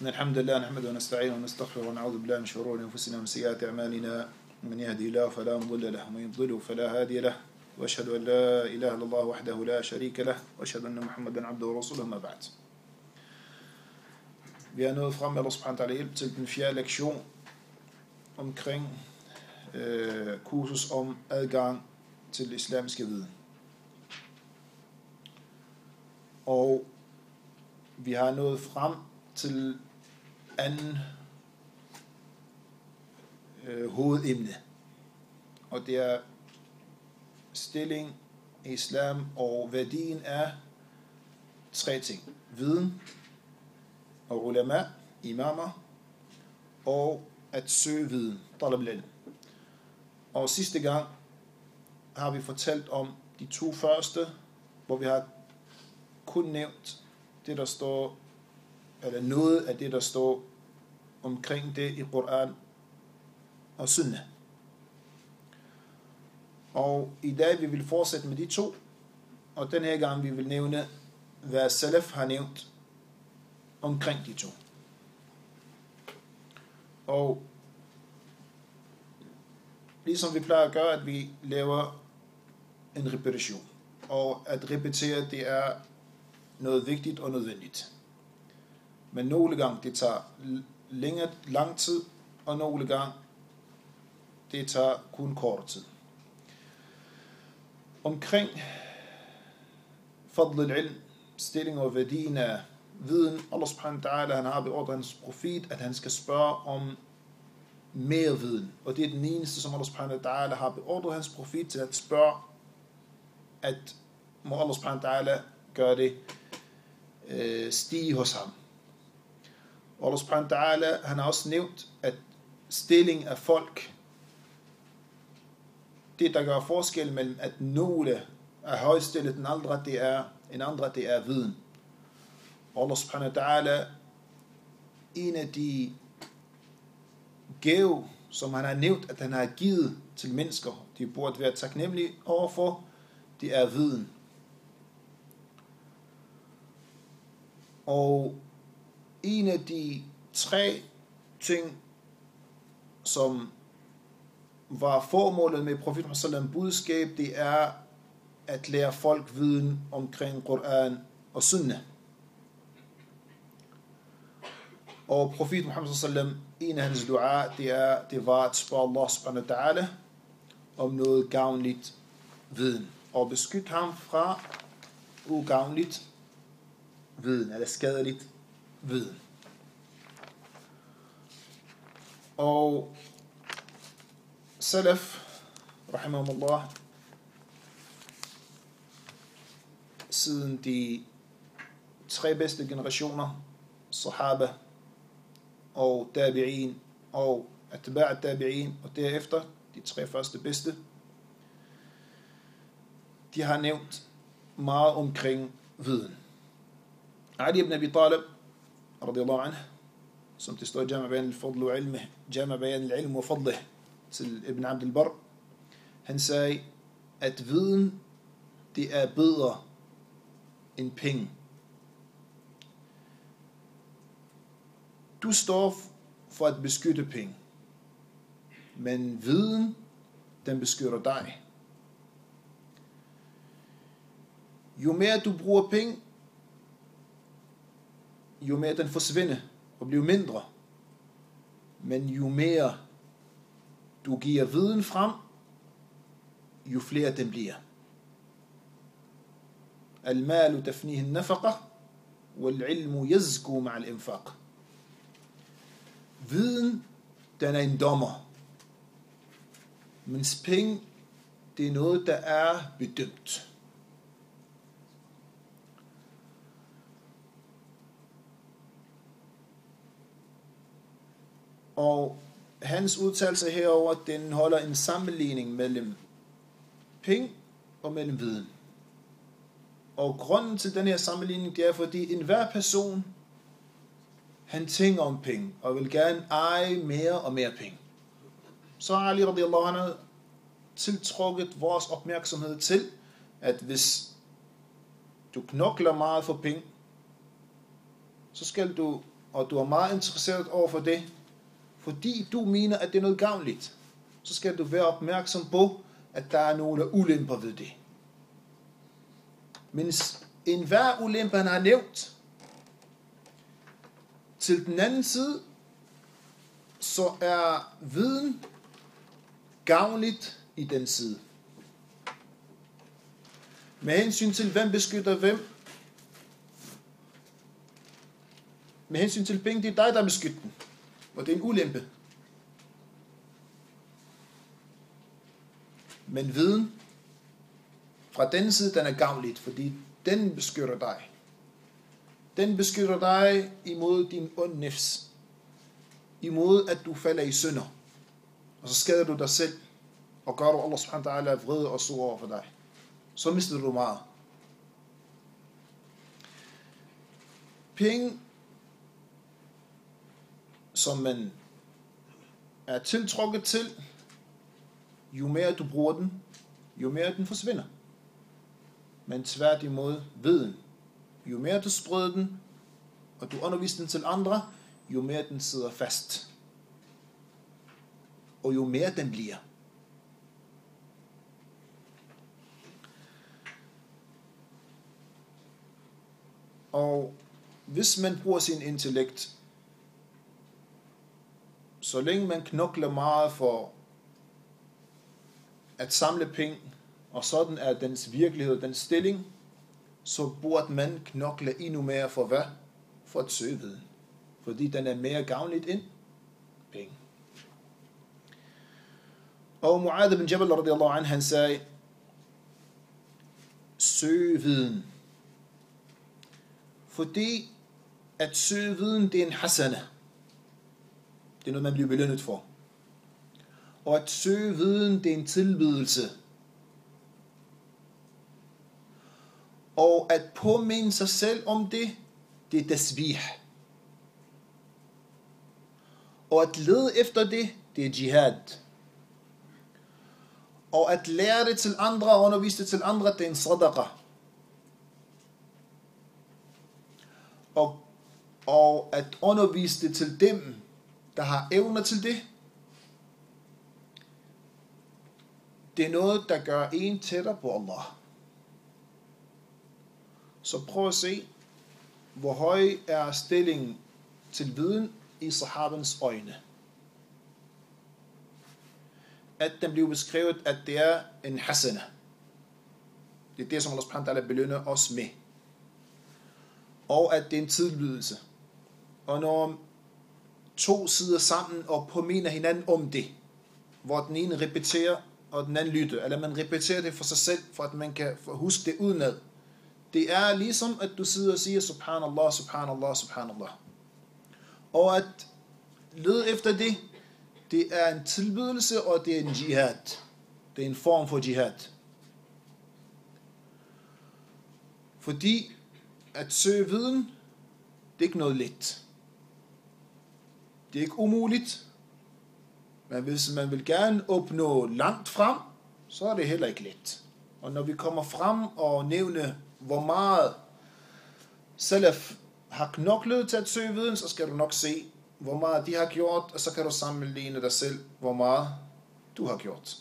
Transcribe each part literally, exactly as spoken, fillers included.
إن الحمد لله نحمده ونستعينه ونستغفره ونعوذ بالله من شرور أنفسنا ومن سيئات أعمالنا من يهدي الله فلا مضل له ومن يضلل فلا هادي له وأشهد أن لا إله إلا الله وحده لا شريك له وأشهد أن محمدا عبده ورسوله ما بعد. Vi er nået frem med Allah subhanahu wa ta'ala hjælp til den fjerde lektion omkring øh, kursus om adgang til islamiske viden. Og vi har nået frem til anden øh, hovedemne, og det er stilling i islam og værdien af tre ting: viden og ulama, imamer, og at søge viden, talab al-ilm. Og sidste gang har vi fortalt om de to første, hvor vi har kun nævnt det, der står, eller noget af det, der står omkring det i Koran og Sunnah. Og i dag vi vil fortsætte med de to, og den her gang vi vil nævne, hvad Salaf har nævnt omkring de to. Og ligesom vi plejer at gøre, at vi laver en repetition. Og at repetere, det er noget vigtigt og nødvendigt. Men nogle gange det tager længere, lang tid, og nogle gange det tager kun kort tid. Omkring fadl al-ilm, stilling og værdien af viden. Allah subhanahu wa ta'ala, han har beordret hans profet, at han skal spørge om mere viden. Og det er den eneste, som Allah subhanahu wa ta'ala har beordret hans profet til at spørge, at må Allah subhanahu wa ta'ala gøre det øh, stige hos ham. Og Allah subhanahu wa ta'ala, han har også nævnt, at stilling af folk, det der gør forskel mellem, at nogle er højstillet, den andre det er, en andre det er viden. Og Allah subhanahu wa ta'ala, en af de gave, som han har nævnt, at han har givet til mennesker, de burde være taknemmelige overfor, det er viden. Og en af de tre ting, som var formålet med profeten Muhammad sallallahu alaihi wasallam budskab, det er at lære folk viden omkring Koran og Sunnah. Og profeten Muhammad sallallahu alaihi wasallam, en af hans dua, det, er, det var at spørge Allah subhanahu wa ta'ala om noget gavnligt viden, og beskytte ham fra ugavnligt viden, eller skadeligt viden. Og Salaf, rahimahumullah, siden de tre bedste generationer, Sahaba og Tabi'in og Atba' Tabi'in, og derefter de tre første bedste, de har nævnt meget omkring viden. Ali ibn Abi Talib, radiyallahu anhu, som det står i Jama' bayan al-fadl wa ilmih, Jama' bayan al-ilm wa fadlih, til Ibn Abd al-Barr, han sagde, at viden, det er bedre end penge. Du står for at beskytte penge, men viden, den beskytter dig. Jo mere du bruger penge, jo mere den forsvinder og bliver mindre. Men jo mere du giver viden frem, jo flere den bliver. Al-malu tafnihi an-nafaqa, wal-ilmu yazku ma'a al-infaq. Viden, den er en dommer. Mens penge, det er noget, der er bedømt. Og hans udtalelse herover, den holder en sammenligning mellem penge og mellem viden. Og grunden til den her sammenligning, det er, fordi enhver person, han tænker om penge, og vil gerne eje mere og mere penge. Så har Ali radiyallahu anhu tiltrukket vores opmærksomhed til, at hvis du knokler meget for penge, så skal du og du er meget interesseret over for det, fordi du mener, at det er noget gavnligt, så skal du være opmærksom på, at der er nogle ulemper ved det. Men enhver ulempe, han har nævnt, til den anden side, så er viden gavnligt i den side. Med hensyn til, hvem beskytter hvem, med hensyn til penge, det er dig, der beskytter den, og det er en ulempe. Men viden, fra den side, den er gavnligt, fordi den beskytter dig. Den beskytter dig imod din onde nefs. Imod at du falder i synder. Og så skader du dig selv. Og gør du Allah subhanahu wa ta'ala vrede og sur over for dig. Så mister du meget. Penge, som man er tiltrukket til, jo mere du bruger den, jo mere den forsvinder. Men tværtimod viden. Jo mere du spreder den, og du underviser den til andre, jo mere den sidder fast. Og jo mere den bliver. Og hvis man bruger sin intellekt, så længe man knokler meget for at samle penge, og sådan er dens virkelighed, dens stilling, så burde man knokle endnu mere for hvad? For at søge viden. Fordi den er mere gavnligt end penge. Og Mu'adh bin Jabal radiyallahu anhu, han sagde, søg viden. Fordi at søge viden, det er en hasana. Det er noget, man bliver belønnet for. Og at søge viden, det er en tilbydelse. Og at påminde sig selv om det, det er tasbih. Og at lede efter det, det er jihad. Og at lære det til andre og undervise det til andre, det er en sadaqa. Og, og at undervise det til dem, der har evner til det, det er noget, der gør en tættere på Allah. Så prøv at se, hvor høj er stillingen til viden i sahabens øjne. At den bliver beskrevet, at det er en hasana. Det er det, som Allah subhanahu wa ta'ala belønner os med. Og at det er en tilbydelse. Og når to sider sammen og påminder hinanden om det, hvor den ene repeterer, og den anden lytter, eller man repeterer det for sig selv, for at man kan huske det udenad. Det er ligesom, at du sidder og siger, subhanallah, subhanallah, subhanallah. Og at lede efter det, det er en tilbydelse, og det er en jihad. Det er en form for jihad. Fordi at søge viden, det er ikke noget let. Det er ikke umuligt. Men hvis man vil gerne opnå langt frem, så er det heller ikke let. Og når vi kommer frem og nævner, hvor meget salaf har knoklet til at søge viden, så skal du nok se, hvor meget de har gjort, og så kan du sammenligne dig selv, hvor meget du har gjort.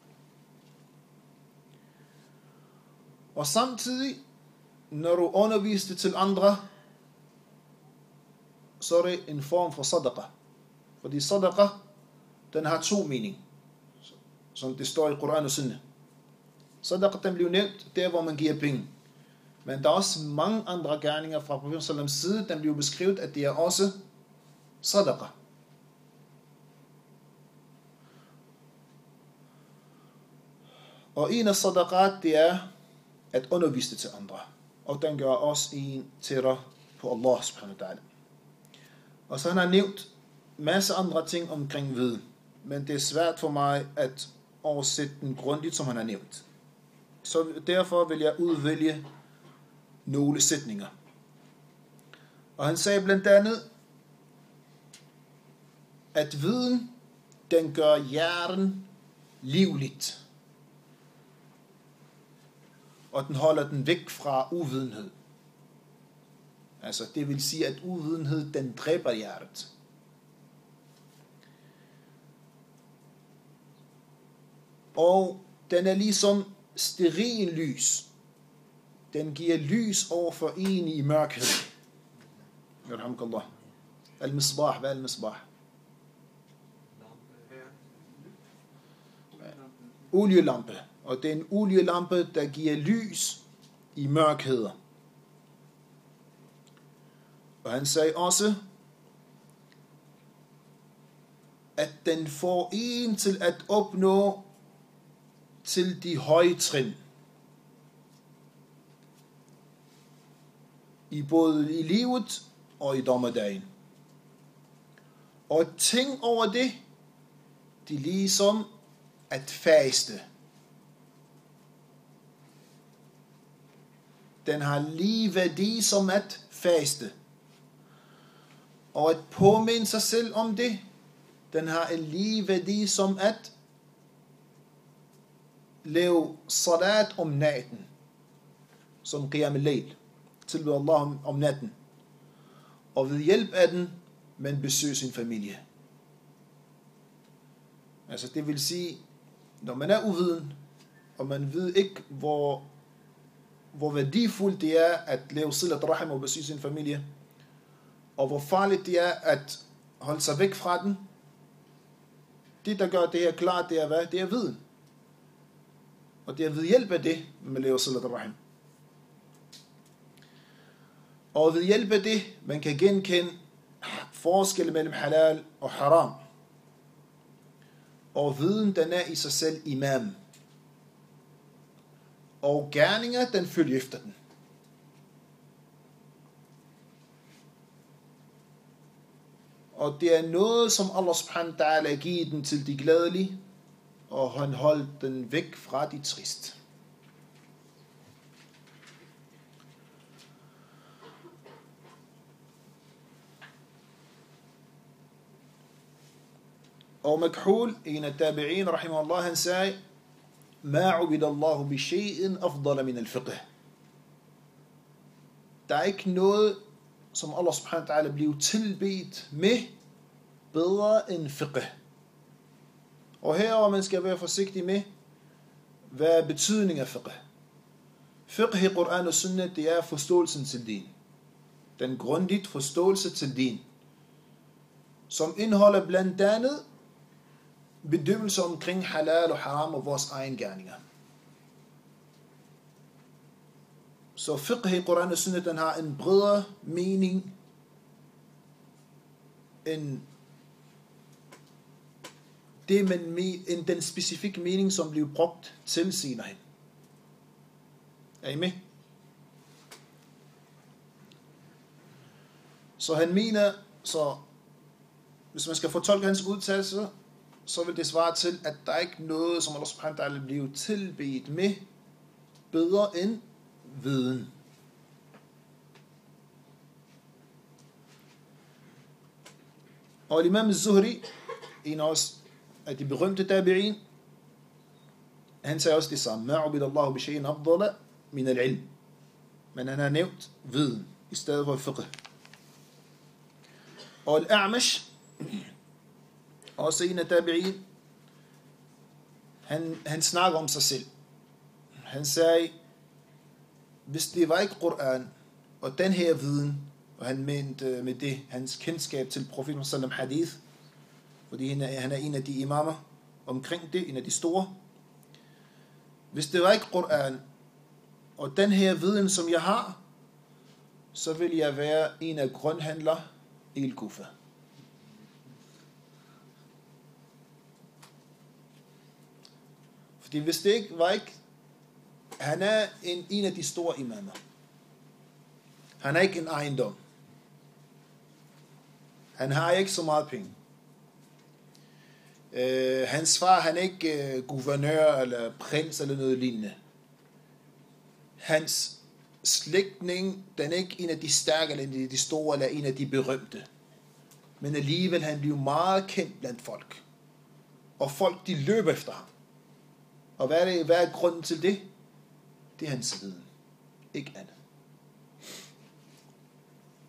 Og samtidig, når du underviser det til andre, så er det en form for sadaqa. Fordi sadaqa, den har to mening, som det står i Koran og Sunna. Sadaqa, den bliver nævnt der, hvor man giver penge. Men der er også mange andre gerninger fra Profetens Salams side, den bliver beskrevet, at det er også sadaqa. Og en af sadaqat, det er at undervise det til andre. Og den gør også en tættere på Allah subhanahu wa ta'ala. Og så han har nævnt masse andre ting omkring viden. Men det er svært for mig at oversætte den grundigt, som han har nævnt. Så derfor vil jeg udvælge nogle sætninger. Og han sagde blandt andet, at viden, den gør hjernen livligt. Og den holder den væk fra uvidenhed. Altså, det vil sige, at uvidenhed, den dræber hjertet. Og den er ligesom steril lys. Den giver lys over for en i mørkhed. Yarhamkallah. Al-misbah, hvad er al-misbah? Olielampe. Og det er en olielampe, der giver lys i mørkheder. Og han sagde også, at den får en til at opnå til de høje trin. I både i livet og i dommedagen. Og tænk over det, det er ligesom at faste. Den har lige værdi som at faste. Og at påminde sig selv om det, den har en lige værdi som at lave salat om natten, som qiyam al-layl, tilbede Allah om, om natten. Og ved hjælp af den, man besøger sin familie. Altså det vil sige, når man er uviden, og man ved ikke, hvor, hvor værdifuldt det er at lave silat rahim og besøge sin familie, og hvor farligt det er at holde sig væk fra den, det der gør det her klart, det er hvad? Det er viden. Og det er ved hjælp af det, man laver silat rahim. Og ved hjælp af det, man kan genkende forskel mellem halal og haram. Og viden, den er i sig selv imam. Og gerninger, den følger efter den. Og det er noget, som Allah subhanahu wa ta'ala giver den til de glædelige, og han holdt den væk fra de trist. Og Makhul, en af tabi'in, rahimahullah, han sagde, Ma ubida Allahu bi shay'in afdala min al-fiqh. Der er ikke noget, som Allah subhanahu wa ta'ala blev tilbedt med, bedre end fiqh. Og herover man skal være forsigtig med, hvad er betydningen af fiqh. Fiqh i Koran og Sunnah, det er forståelsen til din. Den grundigt forståelse til din. Som indeholder blandt andet bedømmelser omkring halal og haram og vores egen gerninger. Så fiqh i Koran og Sunnah, den har en bredere mening end det man med, end den specifikke mening, som blev brugt til senere hen. Er I med? Så han mener, så hvis man skal fortolke hans udtalelse, så vil det svare til, at der er ikke noget, som Allah subhanahu wa ta'ala blev tilbedt med, bedre end viden. Og Imam al-Zuhri, en af os af de berømte tabi'in, han sagde også det samme. Ma ubida Allahu bi shay'in afdala min al-ilm. Men han har nævnt viden i stedet for fiqh. Og al-A'mash, også en af tabi'in, han, han snakker om sig selv. Han sagde, hvis det var ikke Koran, og den her viden, og han mente med det, hans kendskab til profeten sallam hadith, fordi han er, han er en af de imamer omkring det, en af de store. Hvis det var ikke Koran, og den her viden, som jeg har, så vil jeg være en af grundhandlere i Al-Kufa. Fordi hvis det ikke var ikke, han er en, en af de store imamer. Han er ikke en ejendom. Han har ikke så meget penge. Uh, hans far, han er ikke uh, guvernør eller prins eller noget lignende. Hans slægtning, den er ikke en af de stærke eller en af de store eller en af de berømte. Men alligevel han bliver meget kendt blandt folk. Og folk, de løber efter ham. Og hvad er, det, hvad er grunden til det? Det er hans viden. Ikke andet.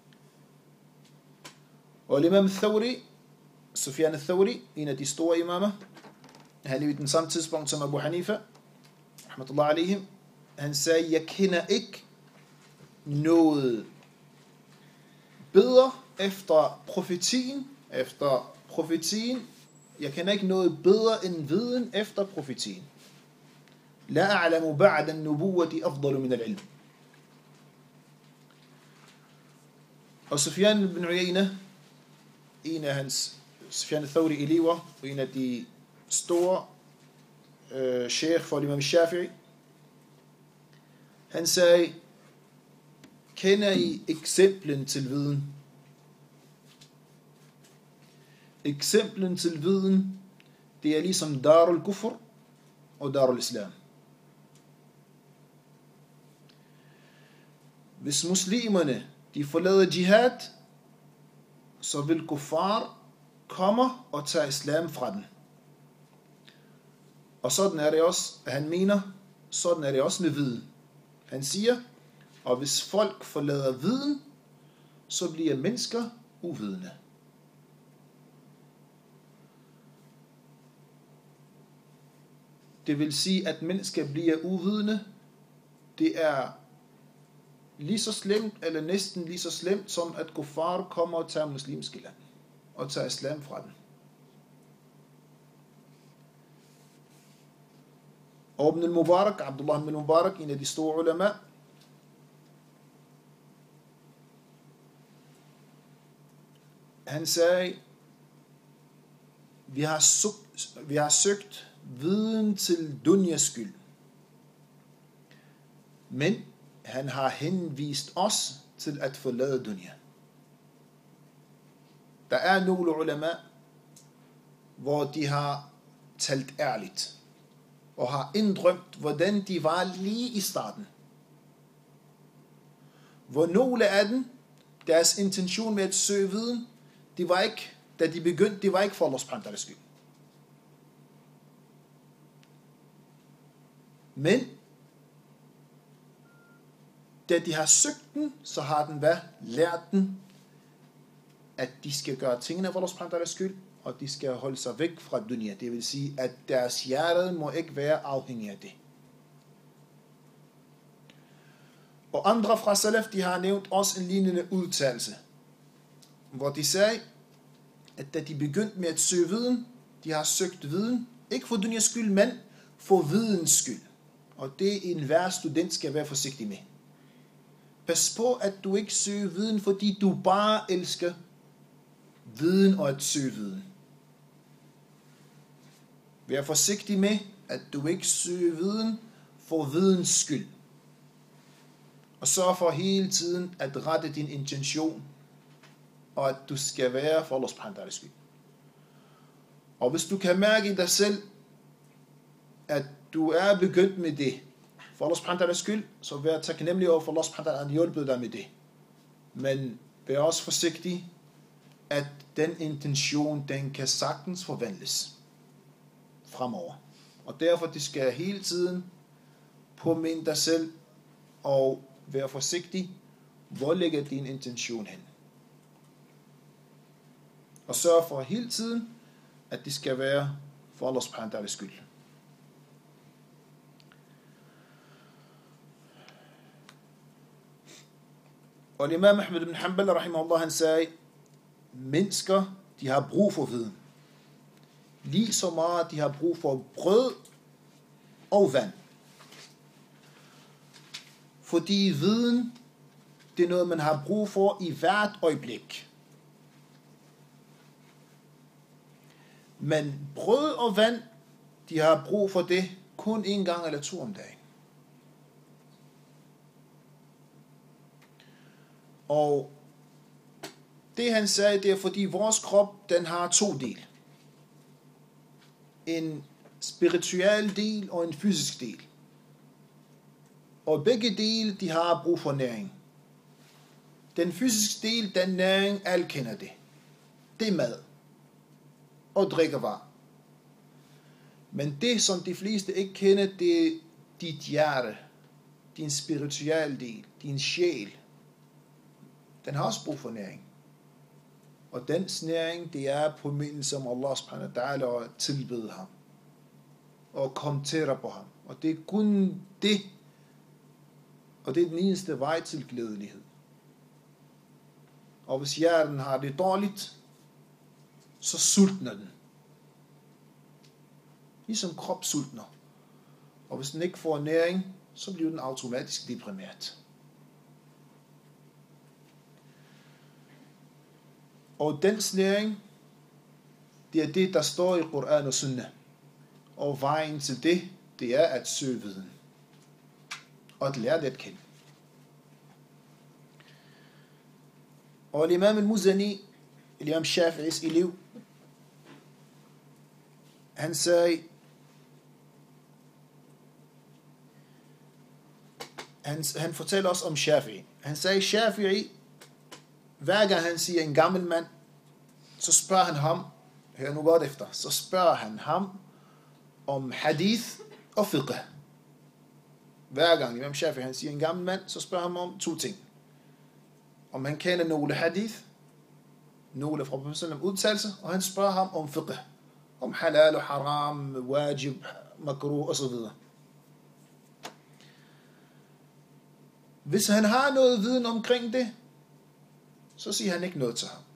Og Imam Thawri, Sufyan al-Thawri, en af de store imamer, han levede i den samme tidspunkt som Abu Hanifa, rahmatullah alaihim, han sagde, jeg kender ikke noget bedre efter profetien, efter profetien, jeg kender ikke noget bedre end viden efter profetien. La a'lamu ba'da an-nubuwwati afdalu min al-ilm. Og Sufyan ibn Uyayna, en af hans, Sufyan al-Thawri elever, og en af de store øh, sheikh for Imam Shafi'i, han sagde, kender I eksemplen til viden? Eksemplen til viden, det er ligesom Darul Kufr og Darul Islam. Hvis muslimerne, de forlader jihad, så vil kuffar komme og tage islam fra den. Og sådan er det også, han mener, sådan er det også med viden. Han siger, og hvis folk forlader viden, så bliver mennesker uvidende. Det vil sige, at mennesker bliver uvidende. Det er lige så slemt, eller næsten lige så slemt, som at kuffar kommer og tager muslimske land, og tager islam fra den. Og Ibn al-Mubarak, Abdullah ibn al-Mubarak, en af de store ulama, han sagde, vi har, søgt, vi har søgt viden til dunjas skyld, men han har henvist os til at forlade dunya. Der er nogle ulama, hvor de har talt ærligt, og har inddrømt, hvordan de var lige i starten. Hvor nogle af dem, deres intention med at søge viden, det var ikke, da de begyndte, det var ikke for Allah subhanahu wa ta'ala skyld. Men da de har søgt den, så har den været lært den, at de skal gøre tingene for Allah subhanahu wa ta'ala skyld, og de skal holde sig væk fra dunya. Det vil sige, at deres hjerte må ikke være afhængig af det. Og andre fra Salaf, de har nævnt også en lignende udtalelse, hvor de sagde, at da de begyndte med at søge viden, de har søgt viden, ikke for dunyas skyld, men for videns skyld. Og det er enhver student skal være forsigtig med. Pas på, at du ikke søger viden, fordi du bare elsker viden og at søge viden. Vær forsigtig med, at du ikke søger viden for videns skyld. Og sørg for hele tiden at rette din intention, og at du skal være for Allah subhanahu wa ta'ala skyld. Og hvis du kan mærke i dig selv, at du er begyndt med det, for Allah subhanahu wa ta'ala skyld, så vær taknemmelig over for Allah subhanahu wa ta'ala, at han hjælper dig med det. Men vær også forsigtig, at den intention, den kan sagtens forvandles fremover. Og derfor det skal hele tiden påminde dig selv og være forsigtig, hvor ligger din intention hen. Og sørg for hele tiden, at det skal være for Allah subhanahu wa ta'ala skyld. Og Imam Ahmed ibn Hanbal, rahimahullah, han sagde, mennesker, de har brug for viden. Lige så meget, de har brug for brød og vand. Fordi viden, det er noget, man har brug for i hvert øjeblik. Men brød og vand, de har brug for det kun en gang eller to om dagen. Og det han sagde, det er fordi vores krop, den har to dele. En spirituel del og en fysisk del. Og begge dele, de har brug for næring. Den fysiske del, den næring, alle kender det. Det er mad og drikkevarer. Men det, som de fleste ikke kender, det er dit hjerte, din spirituelle del, din sjæl. Den har også brug for næring. Og den næring, det er påmindelse om Allah subhanahu wa ta'ala og tilbede ham. Og kommentere på ham. Og det er kun det. Og det er den eneste vej til glædelighed. Og hvis hjerten har det dårligt, så sultner den. Ligesom krop sultner. Og hvis den ikke får næring, så bliver den automatisk deprimeret. Og den næring, det er det, der står i Koran og Sunnah. Og vejen til det, det er at søge viden. Og at lære det at kende. Og Imam al-Muzani, Imam Shafi'is elev, han sagde, han, han fortæller os om Shafi'i. Han sagde, Shafi'i, hver gang han siger en gammel mand, så spørger han ham, hør nu godt efter, så spørger han ham om hadith og fiqh. Hver gang Imam Shafi'i han siger en gammel mand, så spørger han ham om to ting. Om han kender nogle hadith, nogle fra Professor udtalelser, og han spørger ham om fiqh. Om halal og haram, wajib, makruh og så videre. Hvis han har noget viden omkring det, så siger han ikke noget til ham.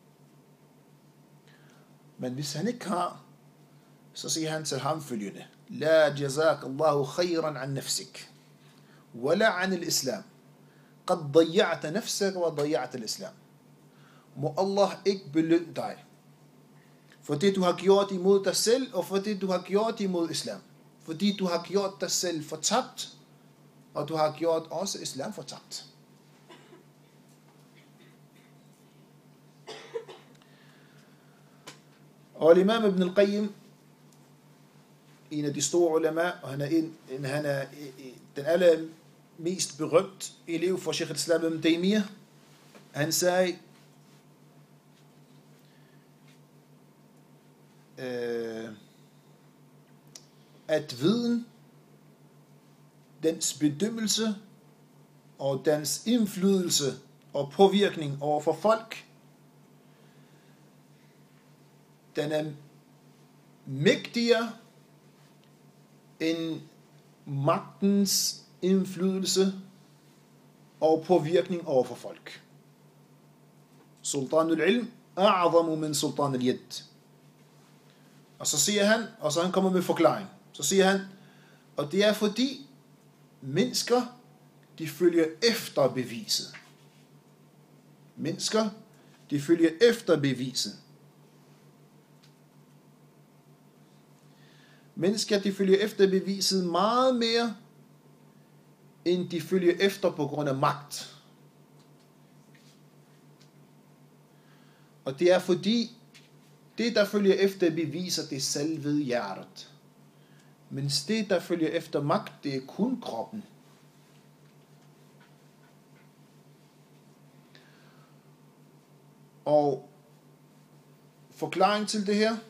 Men hvis han ikke har, så siger han til ham følgende: La jazak Allahu khayran an nafsik, wala an al-islam. Qad ضيعت نفسك وضيعت الإسلام. Må Allah ikke belønne dig for det du har gjort imod dig selv, og for det du har gjort imod islam. Fordi du har gjort dig selv fortabt, og du har gjort også islam fortabt. Og Imam Ibn al-Qayyim, en af de store ulema, og han er, en, en, han er den aller mest berømt elev for Sheikh al-Islam Ibn Taymiyyah, han sagde, øh, at viden, dens bedømmelse og dens indflydelse og påvirkning over for folk, den er mægtigere end magtens indflydelse og påvirkning over for folk. Sultanul ilm a'zamu min sultanul yad. Og så siger han, og så han kommer med forklaring. Så siger han, og det er fordi mennesker, de følger efter beviset. Mennesker, de følger efter beviset. Mennesker, de følger efter beviset meget mere, end de følger efter på grund af magt. Og det er fordi, det der følger efter beviser, det er selve hjertet. Mens det der følger efter magt, det er kun kroppen. Og forklaring til det her,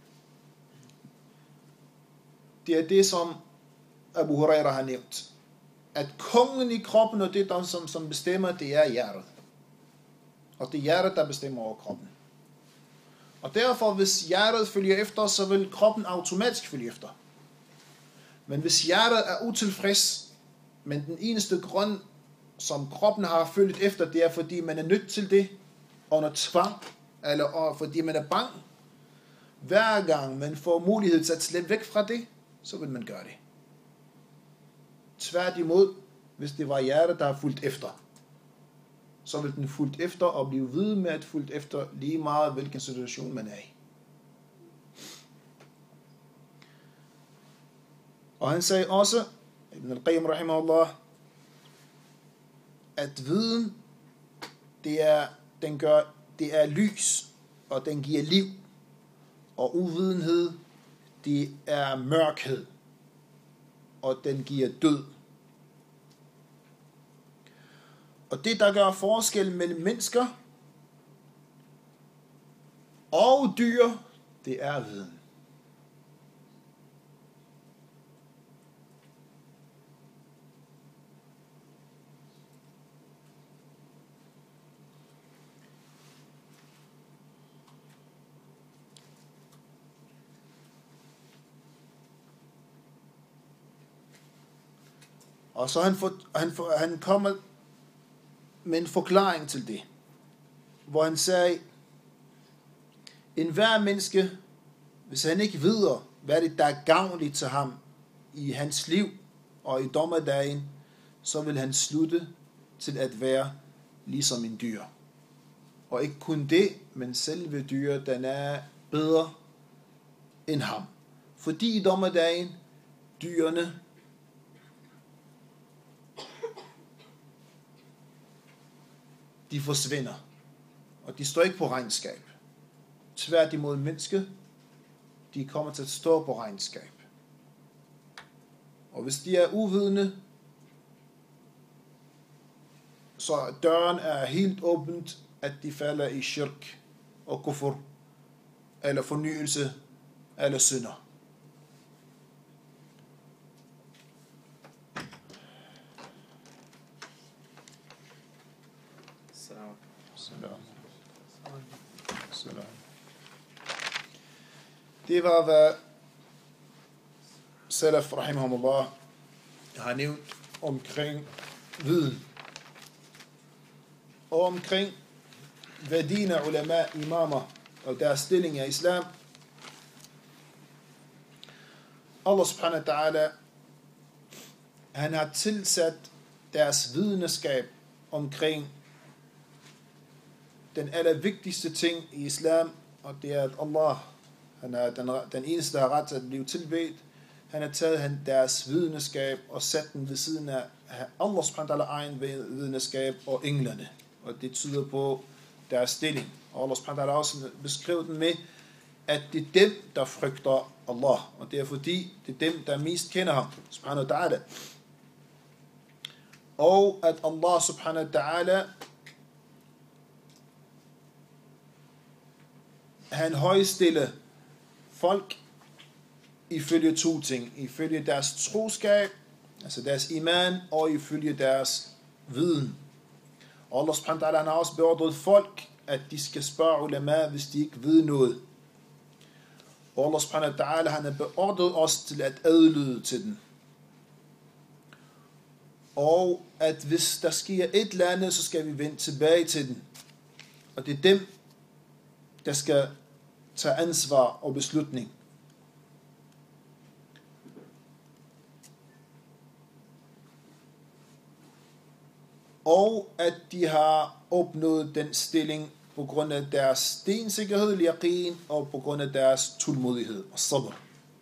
det er det, som Abu Huraira har nævnt. At kongen i kroppen, og det der, som, som bestemmer, det er hjertet. Og det er hjertet, der bestemmer over kroppen. Og derfor, hvis hjertet følger efter, så vil kroppen automatisk følge efter. Men hvis hjertet er utilfreds, men den eneste grund, som kroppen har følgt efter, det er, fordi man er nødt til det, under tvang, eller fordi man er bange. Hver gang man får mulighed til at slippe væk fra det, så vil man gøre det. Tværtimod, hvis det var hjertet, der har fulgt efter, så vil den fulgt efter og blive ved med at fulgt efter lige meget, hvilken situation man er i. Og han sagde også, Ibn al-Qayyim rahimahullah, at viden, det er, den gør, det er lys, og den giver liv. Og uvidenhed, det er mørkhed, og den giver død. Og det, der gør forskel mellem mennesker og dyr, det er viden. Og så han, for, han, for, han kommer med en forklaring til det, hvor han sagde, en hver menneske, hvis han ikke ved, hvad det der er gavnligt til ham i hans liv og i dommedagen, så vil han slutte til at være ligesom en dyr. Og ikke kun det, men selve dyr, den er bedre end ham. Fordi i dommedagen, dyrene, de forsvinder. Og de står ikke på regnskab. Tværtimod menneske, de kommer til at stå på regnskab. Og hvis de er uvidende, så døren er helt åbent, at de falder i shirk og kufr, eller fornyelse, eller synder. Salam. Salam. Salam. Det var, hvad Salaf rahimahumullah har nævnt omkring viden. Og omkring værdien af ulama, imamer og deres stilling i islam. Allah subhanahu wa ta'ala, han har tilsat deres videnskab omkring den allervigtigste ting i islam, og det er, at Allah, han er den, den eneste, der har ret til at blive tilbedt. Han har taget han deres videnskab og sat den ved siden af Allah subhanahu wa ta'ala egen videnskab og englene. Og det tyder på deres stilling. Og Allah subhanahu wa ta'ala også beskrevet den med, at det er dem, der frygter Allah. Og det er fordi, det er dem, der mest kender ham, subhanahu wa ta'ala. Og at Allah subhanahu wa ta'ala, han højstiller folk ifølge to ting. Ifølge deres troskab, altså deres iman, og ifølge deres viden. Og Allah subhanahu wa ta'ala, han har også beordret folk, at de skal spørge ulama, hvis de ikke ved noget. Og Allah subhanahu wa ta'ala, han har beordret os til at adlyde til den. Og at hvis der sker et eller andet, så skal vi vende tilbage til den. Og det er dem, der skal tage ansvar og beslutning. Og at de har opnået den stilling på grund af deres stensikkerhed, yaqeen, og på grund af deres tålmodighed og sabr.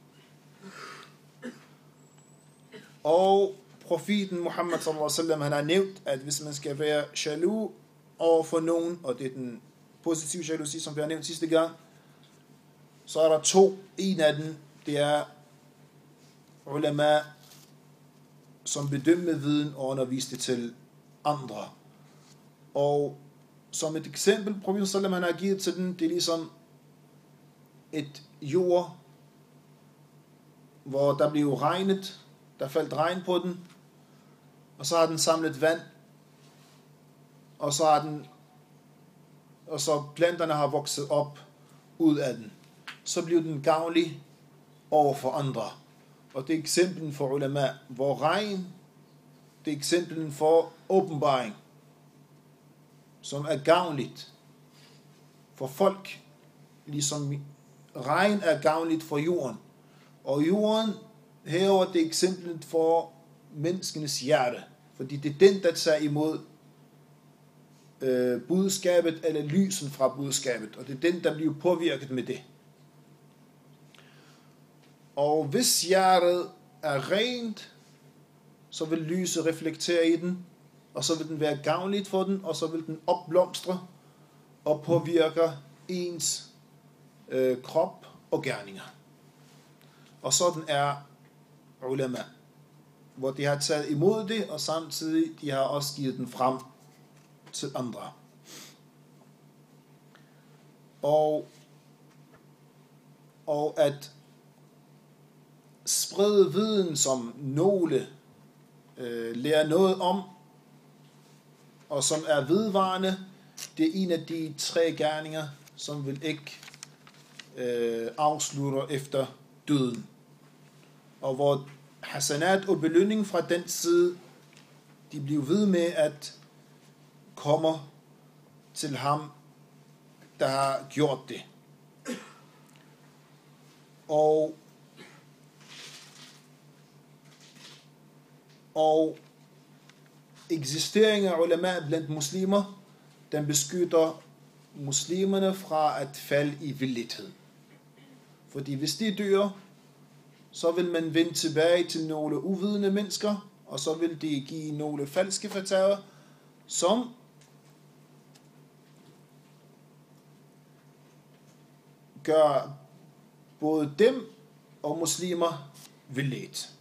Og profeten Muhammad sallallahu alaihi wasallam, han har nævnt, at hvis man skal være jaloux over for nogen, og det er den positive jalousi, som vi har nævnt sidste gang, så er der to. En af dem, det er ulama, som bedømmer viden og underviser det til andre. Og som et eksempel, profeten sallam, han har givet til den, det er ligesom et jord, hvor der blev regnet, der faldt regn på den, og så har den samlet vand, og så har den, og så planterne har vokset op ud af den. Så bliver den gavnlig over for andre. Og det er eksemplen for ulama, hvor regn, det er eksemplen for åbenbaring, som er gavnligt for folk, ligesom regn er gavnligt for jorden. Og jorden herover, det er eksemplet for menneskenes hjerte, fordi det er den, der tager imod øh, budskabet, eller lysen fra budskabet, og det er den, der bliver påvirket med det. Og hvis hjertet er rent, så vil lyset reflektere i den, og så vil den være gavnligt for den, og så vil den opblomstre og påvirke ens øh, krop og gerninger. Og sådan er ulama, hvor de har taget imod det, og samtidig de har også givet den frem til andre. Og, og at sprede viden, som nogle øh, lærer noget om, og som er vedvarende, det er en af de tre gerninger, som vil ikke øh, afslutte efter døden. Og hvor hasanat og belønning fra den side de blev ved med at komme til ham, der har gjort det. Og, og eksisteringen af ulama blandt muslimer, den beskytter muslimerne fra at falde i vildhed. Fordi hvis de dør, så vil man vende tilbage til nogle uvidende mennesker, og så vil de give nogle falske fatwaer, som gør både dem og muslimer vildledt.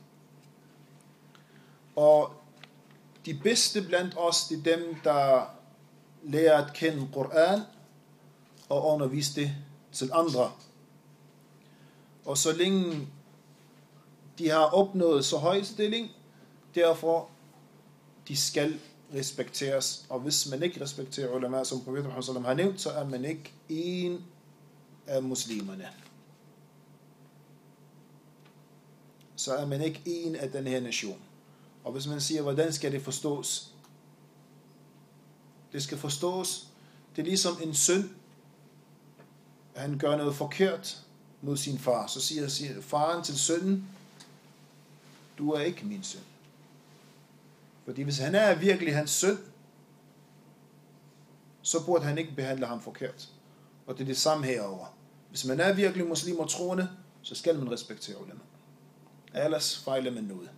Og de bedste blandt os, det er dem, der lærer at kende Koran og undervise det til andre. Og så længe de har opnået så høj stilling, derfor de skal respekteres. Og hvis man ikke respekterer ulama, som profeten Muhammad sallallahu alaihi wasallam har nævnt, så er man ikke en af muslimerne. Så er man ikke en af den her nation. Og hvis man siger, hvordan skal det forstås? Det skal forstås, det er ligesom en søn, han gør noget forkert mod sin far. Så siger, siger faren til sønnen, du er ikke min søn. Fordi hvis han er virkelig hans søn, så burde han ikke behandle ham forkert. Og det er det samme herover. Hvis man er virkelig muslim og troende, så skal man respektere ulama. Ellers fejler man noget.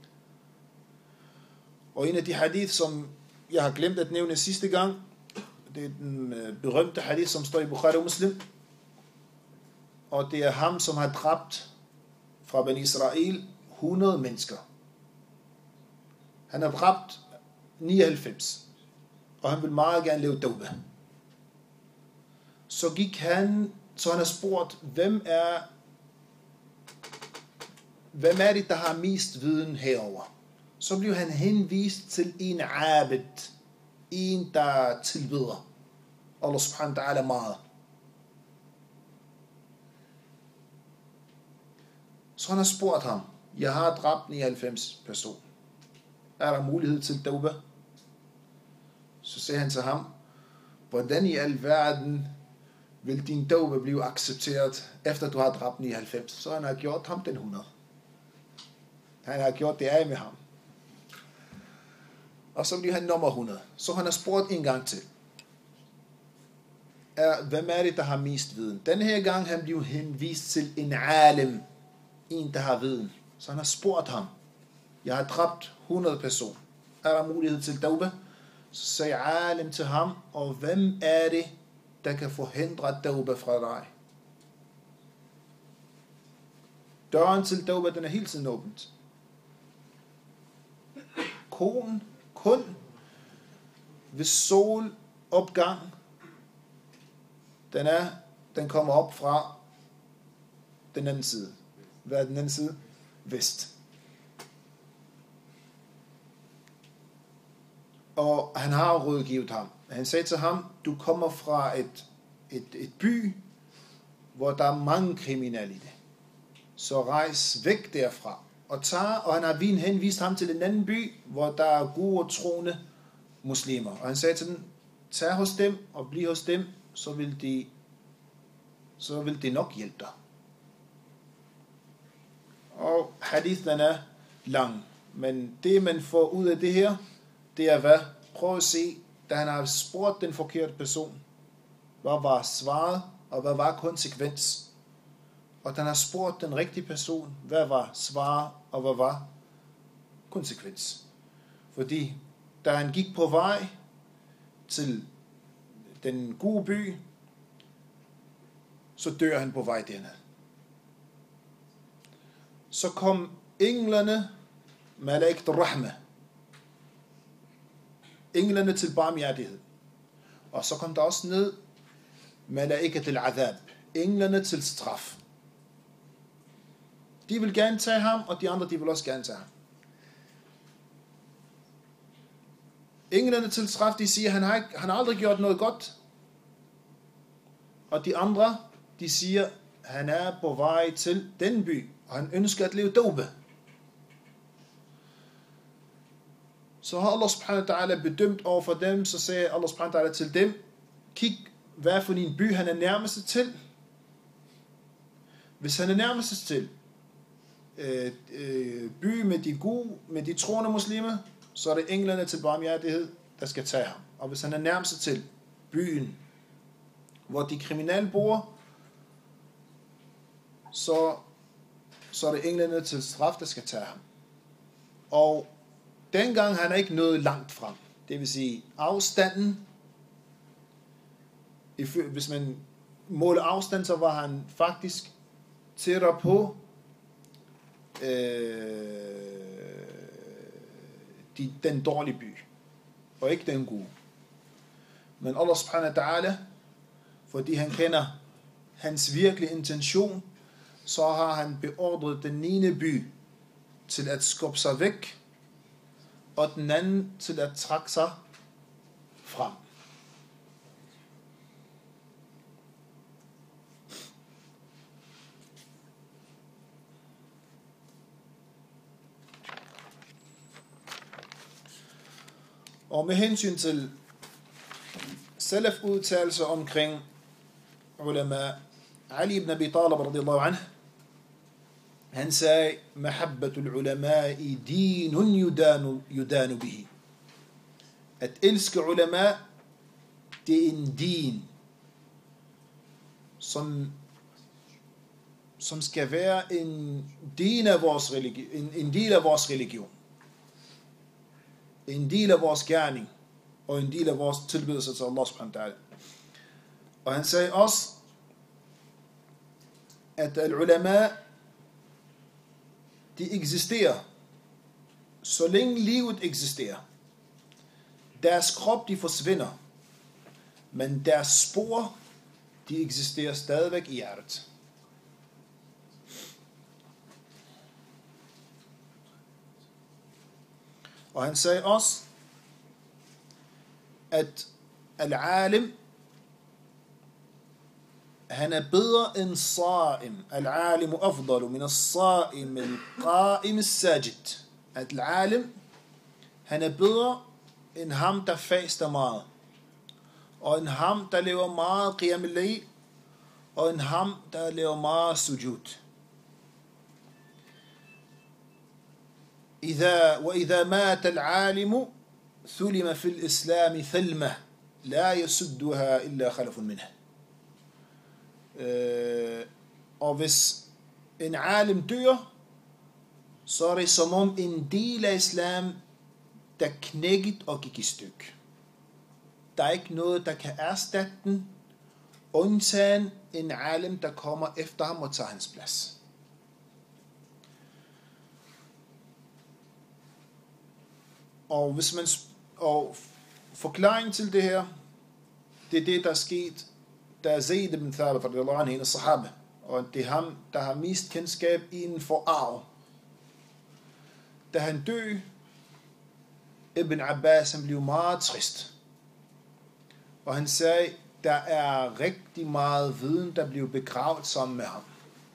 Og en af de hadith, som jeg har glemt at nævne sidste gang, det er den berømte hadith, som står i Bukhari og Muslim. Og det er ham, som har dræbt fra Bani Israel hundrede mennesker. Han har dræbt nioghalvfems. Og han vil meget gerne lave tawbah. Så gik han, så han har spurgt, hvem er, hvem er det, der har mest viden herover? Så blev han henvist til en abid, en der tilbeder Allah subhanahu wa ta'ala meget. Så han har spurgt ham, jeg har dræbt nioghalvfems personer. Er der mulighed til tawbah? Så sagde han til ham, hvordan i al verden vil din tawbah blive accepteret, efter du har dræbt nioghalvfems? Så han har gjort ham den hundrede. Han har gjort det af med ham. Og så bliver han nummer hundrede. Så han har spurgt en gang til. Er, hvem er det, der har mest viden? Den her gang han blev henvist til en alim. En, der har viden. Så han har spurgt ham. Jeg har dræbt hundrede personer. Er der mulighed til tawbah? Så sagde alim til ham. Og hvem er det, der kan forhindre tawbah fra dig? Døren til tawbah, den er hele tiden åbent. Kun, kun ved solopgang, den er, den kommer op fra den anden side. Hvad er den anden side? Vest. Og han har rådgivet ham. Han sagde til ham, du kommer fra et, et, et by, hvor der er mange kriminelle i det. Så rejs væk derfra. Og, tager, og han har vin henvist ham til en anden by, hvor der er gode og troende muslimer. Og han sagde til dem, tag hos dem og bliv hos dem, så vil de, så vil de nok hjælpe dig. Og hadithen er lang. Men det man får ud af det her, det er hvad? Prøv at se, da han har spurgt den forkerte person, hvad var svaret, og hvad var konsekvens? Og da han har spurgt den rigtige person, hvad var svaret, og hvad var konsekvens? Fordi da han gik på vej til den gode by, så dør han på vej dernede. Så kom englene, Malaikat al-Rahma, englene til barmhjertighed. Og så kom der også ned Malaikat al-Adhab, englene til straf. De vil gerne tage ham, og de andre, de vil også gerne tage ham. Englene til straf, de siger, han har, ikke, han har aldrig gjort noget godt. Og de andre, de siger, han er på vej til den by, og han ønsker at leve tawbah. så har Allah subhanahu wa ta'ala bedømt over for dem, så sagde Allah subhanahu wa ta'ala til dem, kig, hvad for en by han er nærmest til. Hvis han er nærmest til øh, øh, by med de gode, med de troende muslimer, så er det englene til barmhjertighed, der skal tage ham. Og hvis han er nærmest til byen, hvor de kriminelle bor, så, så er det englene til straf, der skal tage ham. Og dengang han er ikke nået langt frem. Det vil sige, afstanden, hvis man måler afstand, så var han faktisk tættere på øh, de, den dårlige by, og ikke den gode. Men Allah subhanahu wa ta'ala, fordi han kender hans virkelige intention, så har han beordret den ene by til at skubbe sig væk, og den anden til at trække sig frem. Og med hensyn til salaf udtalelser omkring ulama, Ali ibn Abi Talib radiyallahu anhu, han sagde, mahabbatul ulama'i dinun yudanu, yudanu bihi. At elske ulama, det er en din, som, som skal være en del af vores religion, en, en del af vores religion. En del af vores gerning, og en del af vores tilbedelse til Allah subhanahu wa ta'ala. Og han sagde også, at al-ulama, de eksisterer, så længe livet eksisterer. Deres krop, de forsvinder, men deres spor, de eksisterer stadigvæk i hjertet. Og han sagde også, at al-alim, han er bedre end sa'im. Al-alimu afdalu min as-sa'im al-qa'im as-sajid. At al-alim, han er bedre end ham, der faster meget. Og end ham, der lever meget qiyam al-layl. Og end ham, der lever meget sujud. إذا وإذا مات العالم ثلم في الإسلام ثلمة لا يسدها إلا خلف منه. Øh, og hvis en alim dør, så er det som om en del af islam, der knækket og gik i styk. Der er ikke noget, der kan erstatte den, undtagen en alim, der kommer efter ham og tager hans plads. Og hvis man og forklaringen til det her, det er det, der er sket, da Zayd ibn Thabit radiyallahu anhu, en af sahaba, og det er ham, der har mest kendskab inden for arv. Da han dø, Ibn Abbas, han blev meget trist. Og han sagde, der er rigtig meget viden, der blev begravet sammen med ham.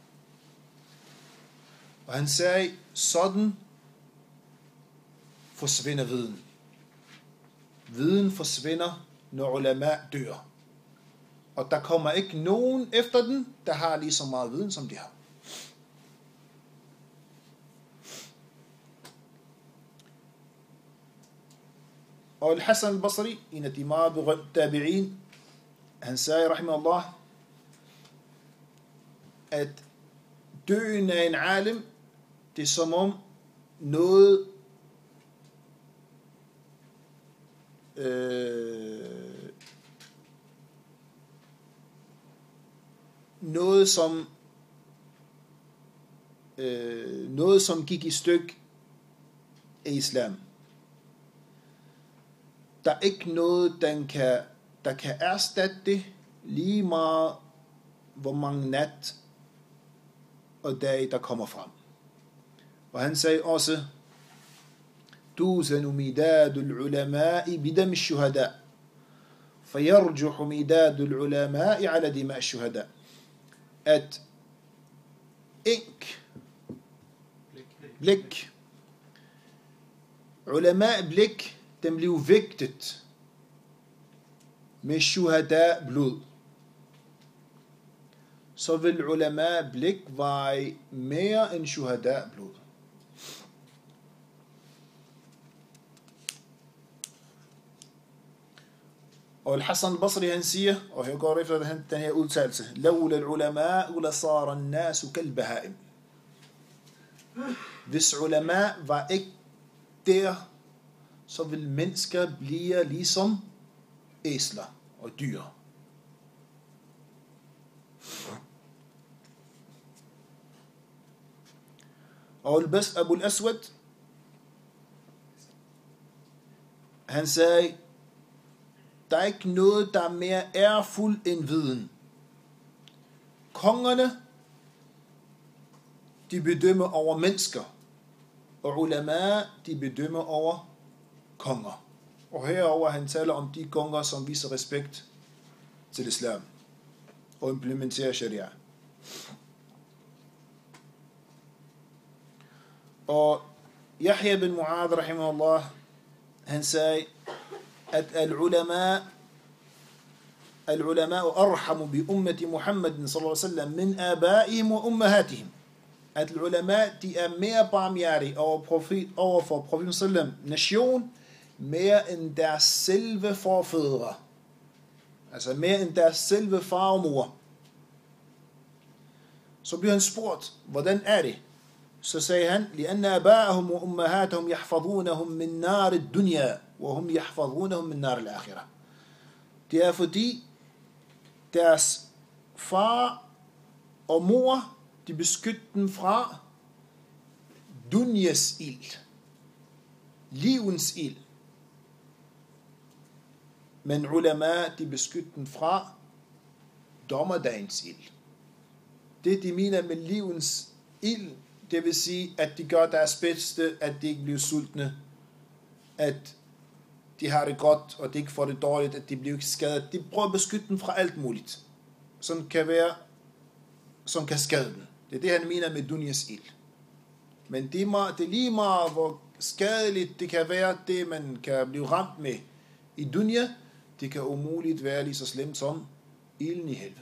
Og han sagde, sådan forsvinder viden. Viden forsvinder, når ulama dør. Og der kommer ikke nogen efter den, der har lige så meget viden, som de har. Og Al-Hassan al-Basri, en af de meget berømte tabi'in, han sagde, rahimahullah, at døen af en alim, det er som om noget øh, noget som øh, noget som gik i styk af islam. Der er ikke noget, der kan, der kan erstatte det, lige meget hvor mange nat og dage, der kommer frem. Og han sagde også, توزن مداد العلماء بدم الشهداء فيرجح مداد العلماء على دماء الشهداء. At ink, blik, ulama blik, den blev vægtet med shuhada blod, så vil ulama blik veje mere end shuhada blod. Og Al-Hassan al-Basri han siger, og her går efter den her udtalelse, لولا العلماء لصار الناس كالبهائم. Hvis ulama var ikke der, så vil mennesker blive ligesom æsler og dyr. Og Abu al-Aswad, han sagde, der er ikke noget, der er mere ærefuld end viden. Kongerne, de bedømmer over mennesker, og ulama, de bedømmer over konger. Og herover han taler om de konger, som viser respekt til islam og implementerer sharia. Og Yahya bin Mu'adh, rahimahullah, han sagde, at al-ulama al-ulama arhamu bi ummati Muhammadin sallallahu alaihi wasallam min abaihim wa ummahatihim. At al-ulama, de er mere barmhjertige over profet, over for profeten sallam nation, mere end deres selve forfædre. Altså mere end deres selve far og mor. Så bliver han spurgt, hvordan er det? Så sagde han, لأن آباءهم وأمهاتهم يحفظونهم من نار الدنيا وهم يحفظونهم من نار الآخرة. Det er fordi deres far og mor, de beskytter dem fra dunjas ild, livens ild. Men ulama, de beskytter dem fra dommerdagens ild. Det de mener med livens ild, det vil sige, at de gør deres bedste, at de ikke bliver sultne, at de har det godt, og de ikke får det dårligt, at de bliver ikke skadet. De prøver at beskytte dem fra alt muligt, som kan være, som kan skade dem. Det er det, han mener med dunjas ild. Men det er, meget, det er lige meget, hvor skadeligt det kan være, det man kan blive ramt med i dunja, det kan umuligt være lige så slemt som ilden i helvede.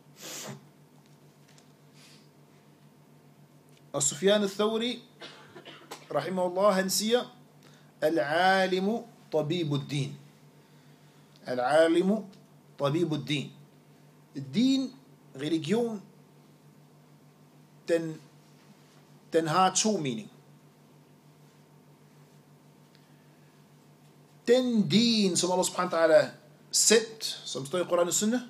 Og Sufyan al-Thawri, rahimahullah, han siger, al-alimu tabibuddin. Al-alimu tabibuddin. Din, religion, den, den har to mening. Den din, som Allah subhanahu wa ta'ala sendt, som står i Koran og Sunna,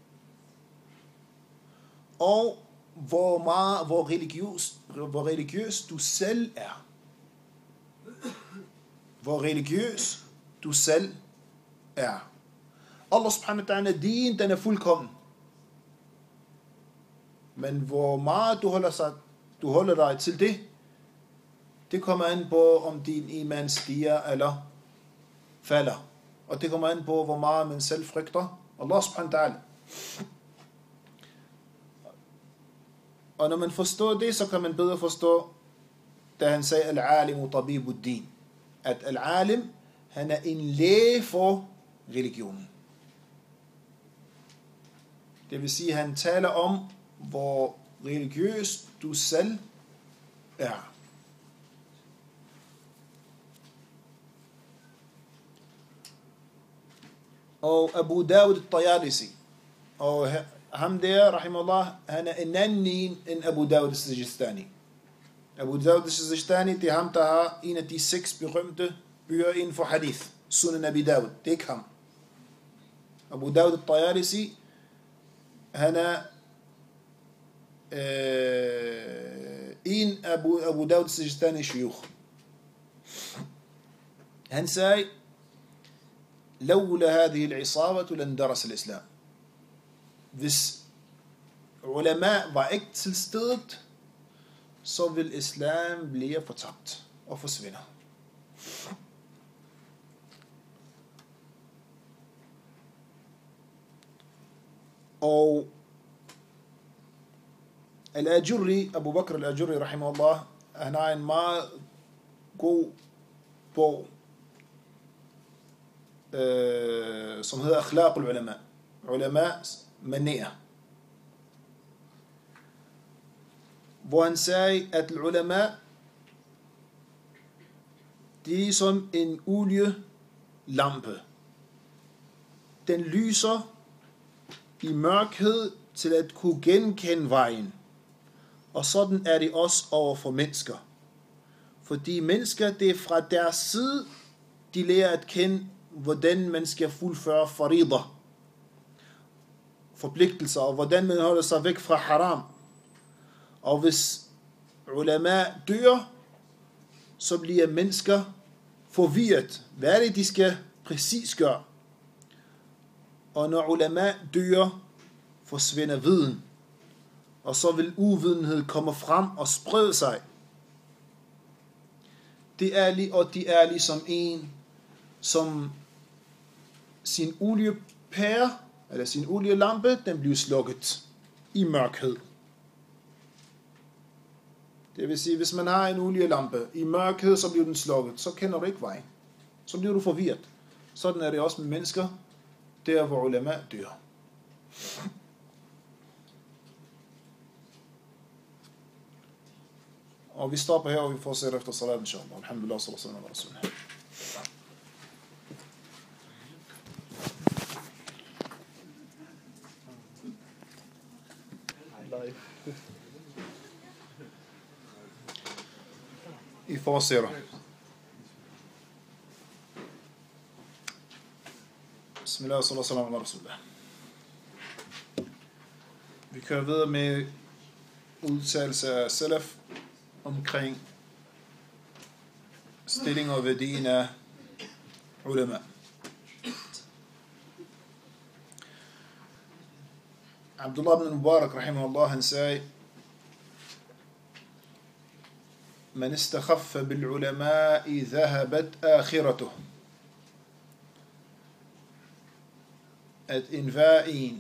og hvor meget, hvor religiøs, hvor religiøs du selv er. Hvor religiøs du selv er. Allah subhanahu wa ta'ala, din, den er fuldkommen. Men hvor meget du holder, sig, du holder dig til det, det kommer an på, om din iman stiger eller falder. Og det kommer an på, hvor meget man selv frygter Allah subhanahu wa ta'ala. Og når man forstår det, så kan man bedre forstå, da han sagde, al-alimu tabibuddin. At al-alim, han er en læge for religionen. Det vil sige, at han taler om, hvor religiøs du selv er. Og Abu Dawud al-Tayalisi, og ham der, rahimahullah, han er en anden end Abu Dawud al-Sijistani. Abu Dawud al-Sijistani, det er ham, der har en af de seks berømte bøger inden for hadith. Sunan Abi Dawud, det er ikke ham. Abu Dawud al-Tayalisi, han er øh, en Abu, Abu Dawud al-Sijistani shuyukh. Han sagde, لولا هذه العصابة لندرس الإسلام. Hvis ulama var ikke til stedet, så vil islam blive fortabt og forsvinde. Og Al-Ajurri, Abu Bakr al-Ajurri, rahimahullah, han har en meget god bog, øh, som hedder Akhlaq al-Ulama. Ulama's manér. Hvor han sagde, at ulama, de er som en olielampe. Den lyser i mørkhed til at kunne genkende vejen. Og sådan er det også over for mennesker. Fordi mennesker, det er fra deres side, de lærer at kende, hvordan man skal fuldføre farida, forpligtelser, og hvordan man holder sig væk fra haram. Og hvis ulama dør, så bliver mennesker forvirret. Hvad er det, de skal præcis gøre? Og når ulama dør, forsvinder viden. Og så vil uvidenhed komme frem og sprede sig. Det er lige, og de er ligesom en, som sin oliepære, eller sin olielampe, den bliver slukket i mørkhed. Det vil sige, hvis man har en olielampe i mørkhed, så bliver den slukket, så kender du ikke vejen. Så bliver du forvirret. Sådan er det også med mennesker, der hvor ulama dør. Og vi stopper her, og vi fortsætter efter salat, inshallah. Alhamdulillah, sallallahu alaihi wa sallam. I fortsætter. Bismillah, sallallahu alaihi wa sallam. Vi kører videre med udtalelse af salaf omkring stilling og værdien af ulama. Abdullah ibn Mubarak, rahimahullah, han sagde, من استخف بالعلماء ذهبت آخرته. At enhver en,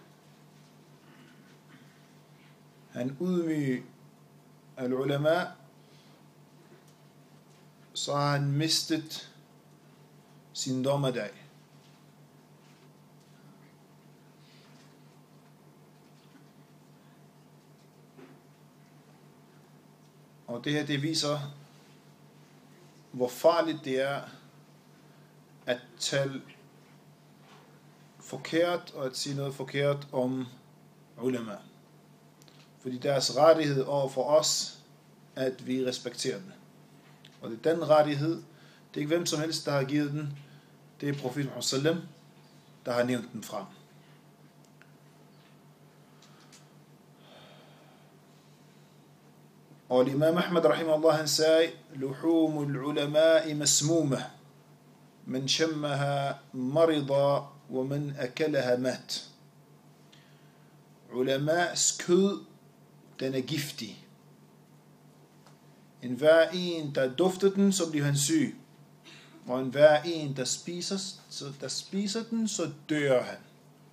han udmyg al-ulama, så har han mistet sin dommedag. Og det her, det viser, hvor farligt det er at tale forkert og at sige noget forkert om ulama. Fordi deres rettighed over for os, at vi respekterer den. Og det er den rettighed, det er ikke hvem som helst, der har givet den. Det er profeten Muhammad sallam, der har nævnt den frem. Og Imam Ahmad rahimahullah, han sagde, luhum al-ulama'i masmumah, man shammaha marida, wa man akalaha mat. Ulama's kød, den er giftig. En hver en, der dufter den, så bliver han syg. Og en hver en, der spiser, så der spiser den, så dør han.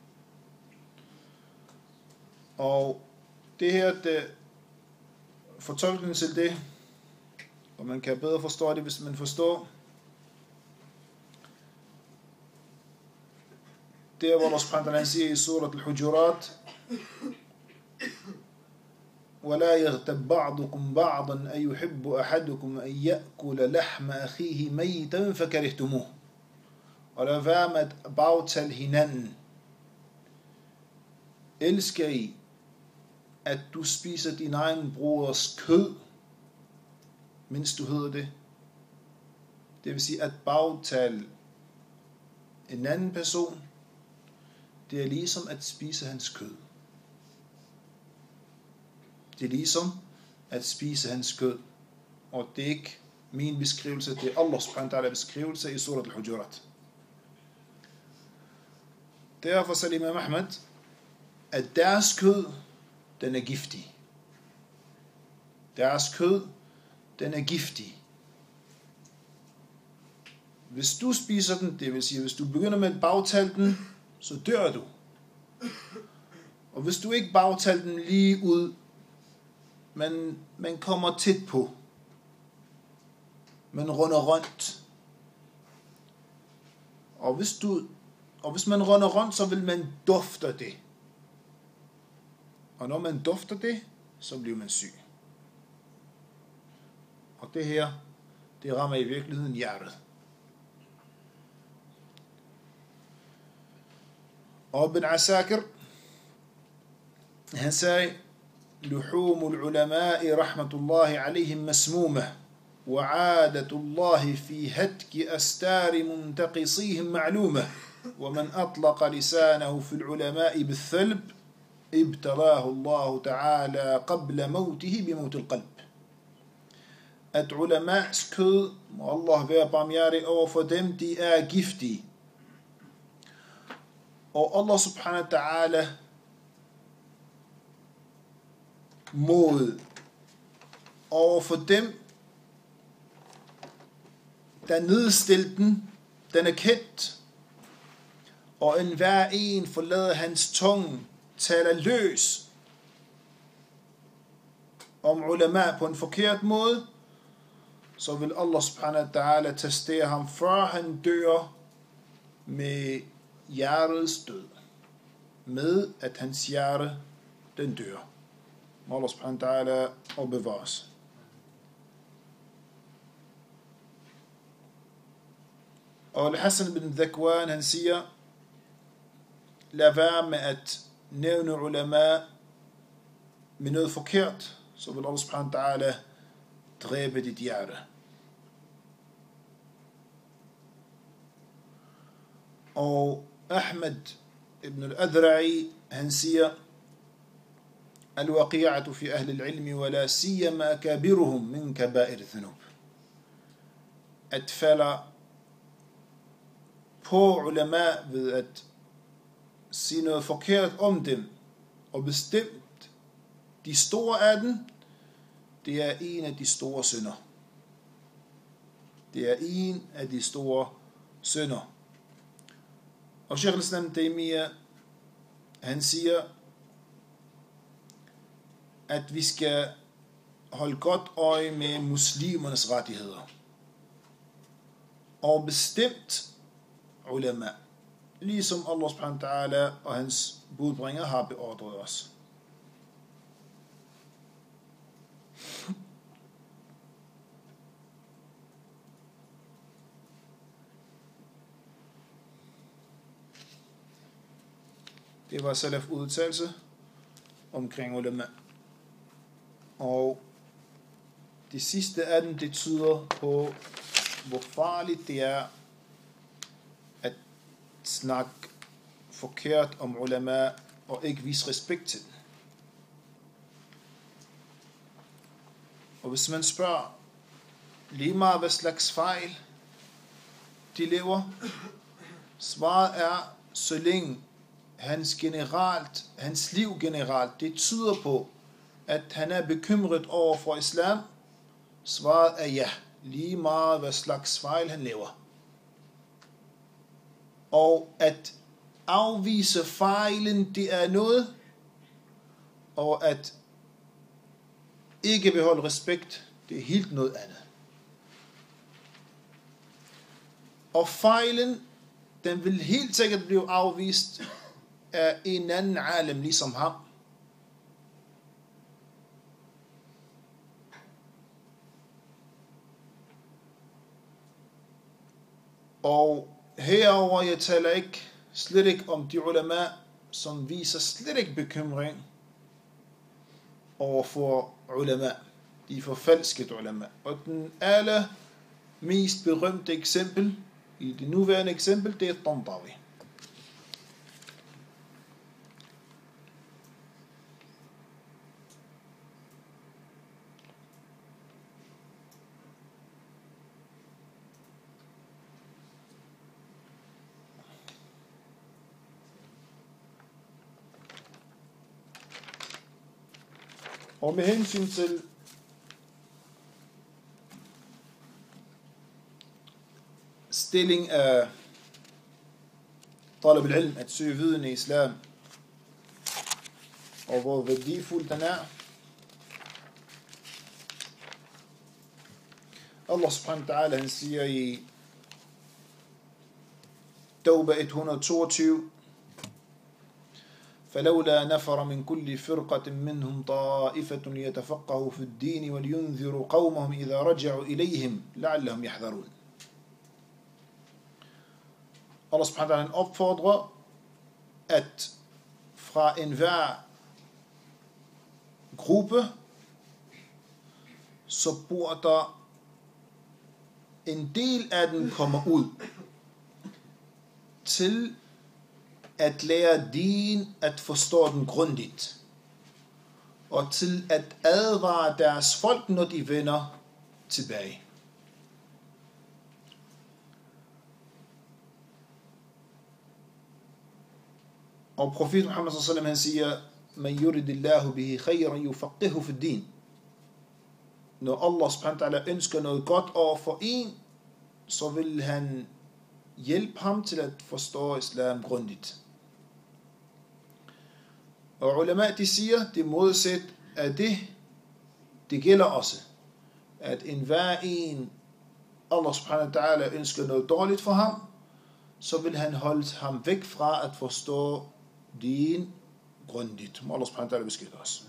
Og det her, det fortolkningen til det, og man kan bedre forstå det, hvis man forstår det, hvor Allah subhanahu wa ta'ala siger i surat al-Hujurat, ولا يغتب بعضكم بعضا أن يحب أحدكم أن يأكل لحم أخيه ميتا فكرهتموه. Og lad være med at bagtale hinanden. Elsker I, at du spiser din egen broders kød, mens du hedder det? Det vil sige, at bagtale en anden person, det er ligesom at spise hans kød. Det er ligesom at spise hans kød. Og det er ikke min beskrivelse, det er Allah subhanahu wa ta'ala beskrivelse i surat al-Hujurat. Derfor sagde Imam Ahmad, at deres kød, den er giftig. Deres kød, den er giftig. Hvis du spiser den, det vil sige, hvis du begynder med at bagtale den, så dør du. Og hvis du ikke bagtaler den lige ud, men man kommer tæt på, man runder rundt, Og hvis, du, og hvis man runder rundt, så vil man dufte det. Og når man dufter det, så bliver man syg. Og det her, det rammer i virkeligheden hjertet. Og Ibn Asakir, han sagde, لحوم العلماء رحمة الله عليهم مسمومة وعادة الله في هتك أستار منتقصيهم معلومة ومن أطلق لسانه في العلماء بالثلب ابتلاه الله تعالى قبل موته بموت القلب. At ulamaks kød, må Allah være barmhjertig over for dem, de er giftige. Og Allah subhanahu wa ta'ala mod over for dem, der nedstilte den, den er kendt, og enhver en forlader hans tunge, taler løs om ulama på en forkert måde, så vil Allah subhanahu wa ta'ala testere ham, før han dør med hjertets død. Med at hans hjerte, den dør. Må Allah subhanahu wa ta'ala og bevares. Og Al-Hassan ibn Dhakwan, han siger, lad være med at nævne ulama med noget forkert, så vil Allah subhanahu wa ta'ala dræbe dit hjerte. Og Ahmed ibn al-Adra'i, han siger, الوقيعة في أهل العلم ولا سيما أكابرهم من كبائر الذنوب. At falde på ulama ved at sige noget forkert om dem, og bestemt de store af dem, det er en af de store synder. Det er en af de store synder. Og Sheikh al-Islam Taymiyyah, han siger, at vi skal holde godt øje med muslimernes rettigheder. Og bestemt ulama, ligesom Allah subhanahu wa ta'ala og hans budbringer har beordret os. Det var salaf udtalelse omkring ulama. Og det sidste af dem, det tyder på, hvor farligt det er at snakke forkert om ulama og ikke vise respekt til dem. Og hvis man spørger lige meget hvad slags fejl de lever, svaret er, så længe hans generelt, hans liv generelt, det tyder på, at han er bekymret over for islam, svaret er ja, lige meget hvad slags fejl han lever. Og at afvise fejlen, det er noget, og at ikke beholde respekt, det er helt noget andet. Og fejlen, den vil helt sikkert blive afvist af en anden alim ligesom ham. Og herover jeg taler ikke slet ikke om de ulama, som viser slet ikke bekymring over for ulama. De forfalskede ulama. Og den aller mest berømte eksempel, i det nuværende eksempel, det er Tantawi. Og med hensyn til stilling af talab al-ilm, at søge viden i islam, og hvor værdifuld den er. Allah subhanahu wa ta'ala, han siger i Tawbah et hundrede og toogtyve. فلولا نفر من كل فرقة منهم طائفة ليتفقهوا في الدين ولينذروا قومهم إذا رجعوا إليهم لعلهم يحذرون. Allah subhanahu wa ta'ala opfordrer, at fra enhver gruppe, så burde der en del af den kommer ud til at lære din, at forstå den grundigt, og til at advare deres folk, når de vender tilbage. Og profet Muhammad sallallahu alaihi wasallam, han siger, man yuridillahu bihi khayran yufaqihu fi din. Når Allah subhanahu wa ta'ala ønsker noget godt over for en, så vil han hjælpe ham til at forstå islam grundigt. Og ulama, de siger, det modsat af det, det gælder også, at enhver en, Allah subhanahu wa ta'ala ønsker noget dårligt for ham, så vil han holde ham væk fra at forstå din grundigt. Må Allah subhanahu wa ta'ala beskytte os.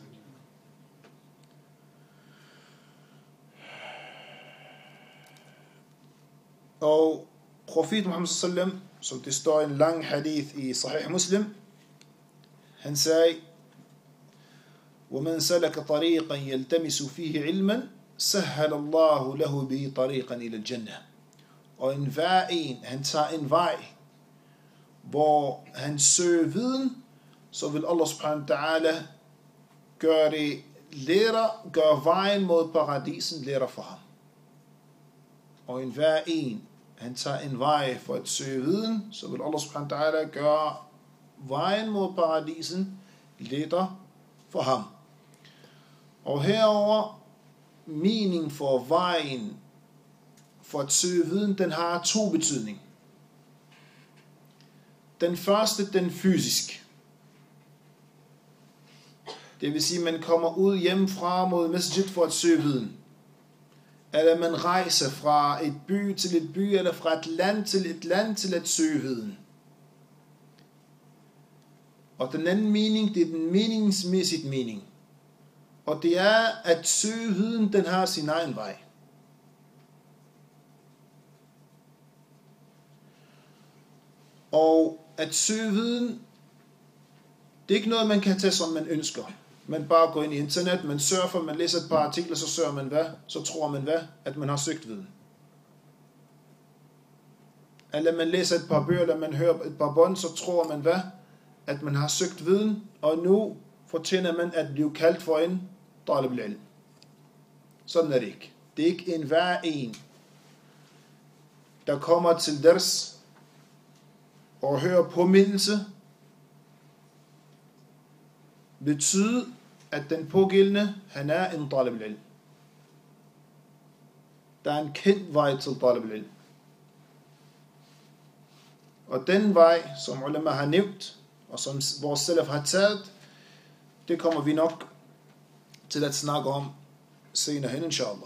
Og profet Muhammad sallallahu alaihi wasallam, som det står i en lang hadith i Sahih Muslim, han sagde, وَمَنْ سَلَكَ طَرِيقًا يَلْتَمِسُ فِيهِ عِلْمًا سَهَّلَ اللَّهُ لَهُ بِهِ طَرِيقًا إِلَى الْجَنَّةِ. Og enhver en, han tager en vej, hvor han søger viden, så vil Allah subhanahu wa ta'ala gøre det lettere, gøre vejen mod paradisen lettere for ham. Og enhver en, han tager en vej for at søge viden, så vil Allah subhanahu wa ta'ala gøre vejen mod paradisen lettere for ham. Og herover mening for vejen for at søge viden, den har to betydning. Den første, den fysisk. Det vil sige, at man kommer ud hjemmefra mod masjid for at søge viden. Eller man rejser fra et by til et by, eller fra et land til et land til at søge viden. Og den anden mening, det er den meningsmæssigt mening. Og det er, at søge viden, den har sin egen vej. Og at søge viden, det er ikke noget, man kan tage, som man ønsker. Man bare går ind i internet, man surfer, man læser et par artikler, så søger man hvad? Så tror man hvad? At man har søgt viden. Eller man læser et par bøger, eller man hører et par bånd, så tror man hvad? At man har søgt viden, og nu fortjener man at blive kaldt for en talib al-ilm. Sådan er det ikke. Det er ikke en hver en, der kommer til ders og hører påmindelse, betyder, at den pågældende, han er en talib al-ilm. Der er en kendt vej til talib al-ilm. Og den vej, som ulama har nævnt, og som vores salaf har taget, det kommer vi nok til at snakke om senere hen, inshallah.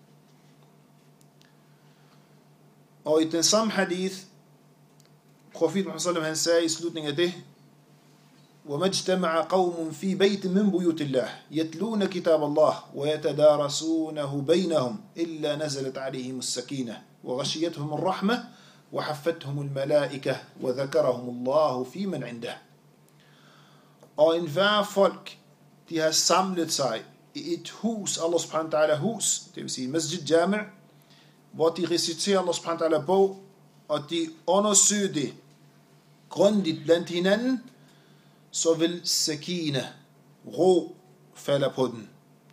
Og i den samme hadith, profet Muhammad sallallahu alaihi wasallam, han sagde i slutningen af det, وَمَا اجْتَمَعَ قَوْمٌ فِي بَيْتٍ مِّن بُيُوتِ اللَّهِ يَتْلُونَ كِتَابَ اللَّهِ وَيَتَدَارَسُونَهُ بَيْنَهُمْ إِلَّا نَزَلَتْ عَلَيْهِمُ السَّكِينَةُ وَغَشِيَتْهُمُ الرَّحْمَةُ وَحَفَّتْهُمُ الْمَلَائِكَةُ وَذَكَرَهُمُ اللَّهُ فِي مَنْ عِنْدَهُ. Og enhver folk, de har samlet sig i et hus, Allah subhanahu wa ta'ala hus, det vil sige Masjid Jami', hvor de reciterer Allah subhanahu wa ta'ala bog, og de undersøger det grundigt blandt hinanden, så vil sakina, ro, falde på den.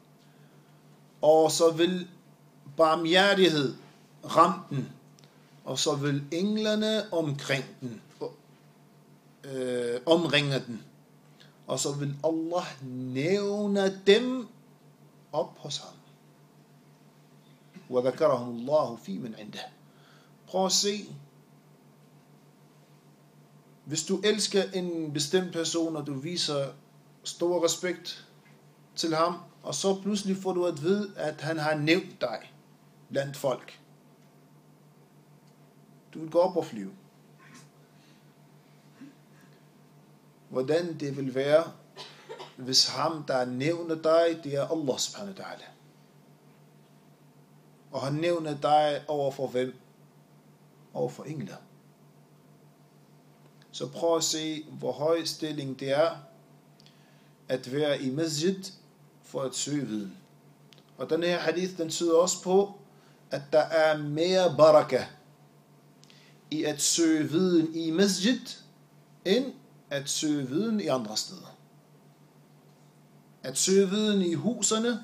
Og så vil barmhjertighed ramme den, og så vil englene omkring den, øh, omringe den. Og så vil Allah nævne dem op hos ham. وَذَكَرَهُمُ اللَّهُ فِي مَنْ عِنْدَهُ. Prøv at se. Hvis du elsker en bestemt person, og du viser stor respekt til ham, og så pludselig får du at vide, at han har nævnt dig blandt folk. Du vil gå op og flyve. hvordan det vil være, hvis ham, der nævner dig, det er Allah subhanahu wa ta'ala. Og han nævner dig over for hvem? Over for engler. Så prøv at se, hvor høj stilling det er, at være i masjid for at søge viden. Og den her hadith, den tyder også på, at der er mere baraka i at søge viden i masjid, end at søge viden i andre steder. At søge viden i husene,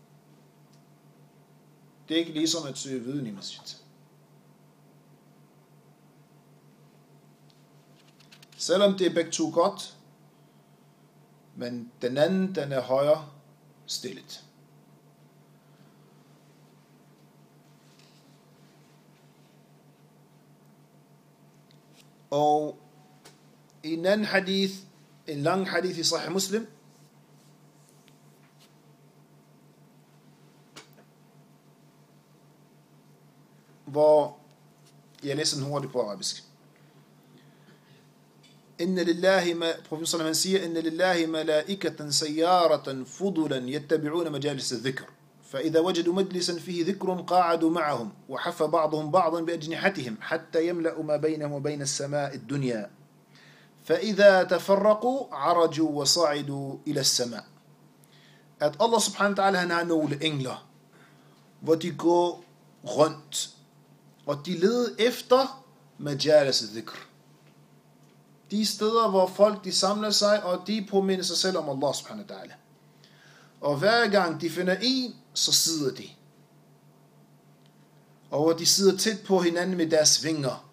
det er ikke ligesom at søge viden i masjid. Selvom det er begge to godt, men den anden, den er højere stillet. Og i en anden hadith, en lang hadith i Sahih Muslim, hvor jeg læser den hurtigt på arabisk. إن لله ما Profeten صلى الله عليه وسلم إن لله ملائكة سيارة فضلا يتبعون مجالس الذكر فإذا وجدوا مجلسا فيه ذكر قاعدوا معهم وحف بعضهم بعضا بأجنحتهم حتى يملأ ما بينهم وبين السماء الدنيا فإذا تفرقوا عرجوا وصعدوا إلى السماء. At Allah subhanahu wa ta'ala, han har nogle engler, hvor de går rundt, og de leder efter majalis al-dhikr. De steder, hvor folk de samler sig, og de påminder sig selv om Allah subhanahu wa ta'ala. Og hver gang de finder en, så sidder de. Og hvor de sidder tæt på hinanden med deres vinger.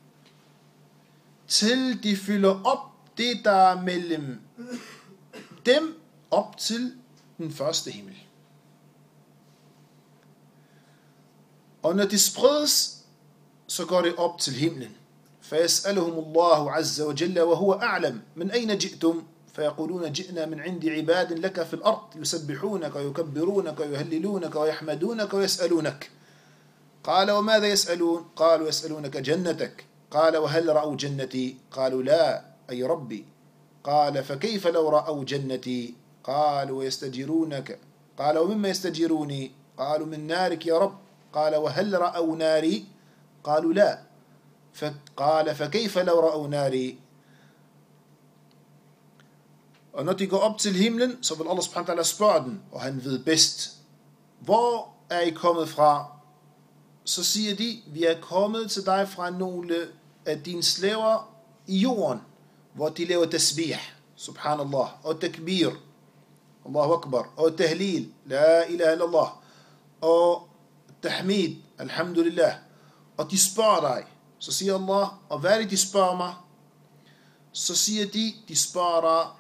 Til de fylder op det, der er mellem dem, op til den første himmel. Og når de spredes, så går det op til himlen. فيسألهم الله عز وجل وهو أعلم من أين جئتم فيقولون جئنا من عند عباد لك في الأرض يسبحونك ويكبرونك ويهللونك ويحمدونك ويسألونك. قال وماذا يسألون؟ قالوا يسألونك جنتك. قال وهل رأوا جنتي؟ قالوا لا أي ربي. قال فكيف لو رأوا جنتي؟ قالوا ويستجيرونك. قال ومما يستجيروني؟ قالوا من نارك يا رب. قال وهل رأوا ناري؟ قالوا لا. فقال فكيف لو رأوا ناري. Og når de går op til himlen, så vil Allah subhanahu wa ta'ala spørge den, og han ved bedst, hvor er I kommet fra? Så siger de, vi er kommet til dig fra nogle af dine slaver i jorden, hvor de laver tasbih, subhanallah, og takbir, Allahu akbar, og tahlil, la ilaha illallah, og tahmid, alhamdulillah. Og de spørger dig, så siger Allah, og hvad er det, de spørger mig? Så siger de, de spørger dig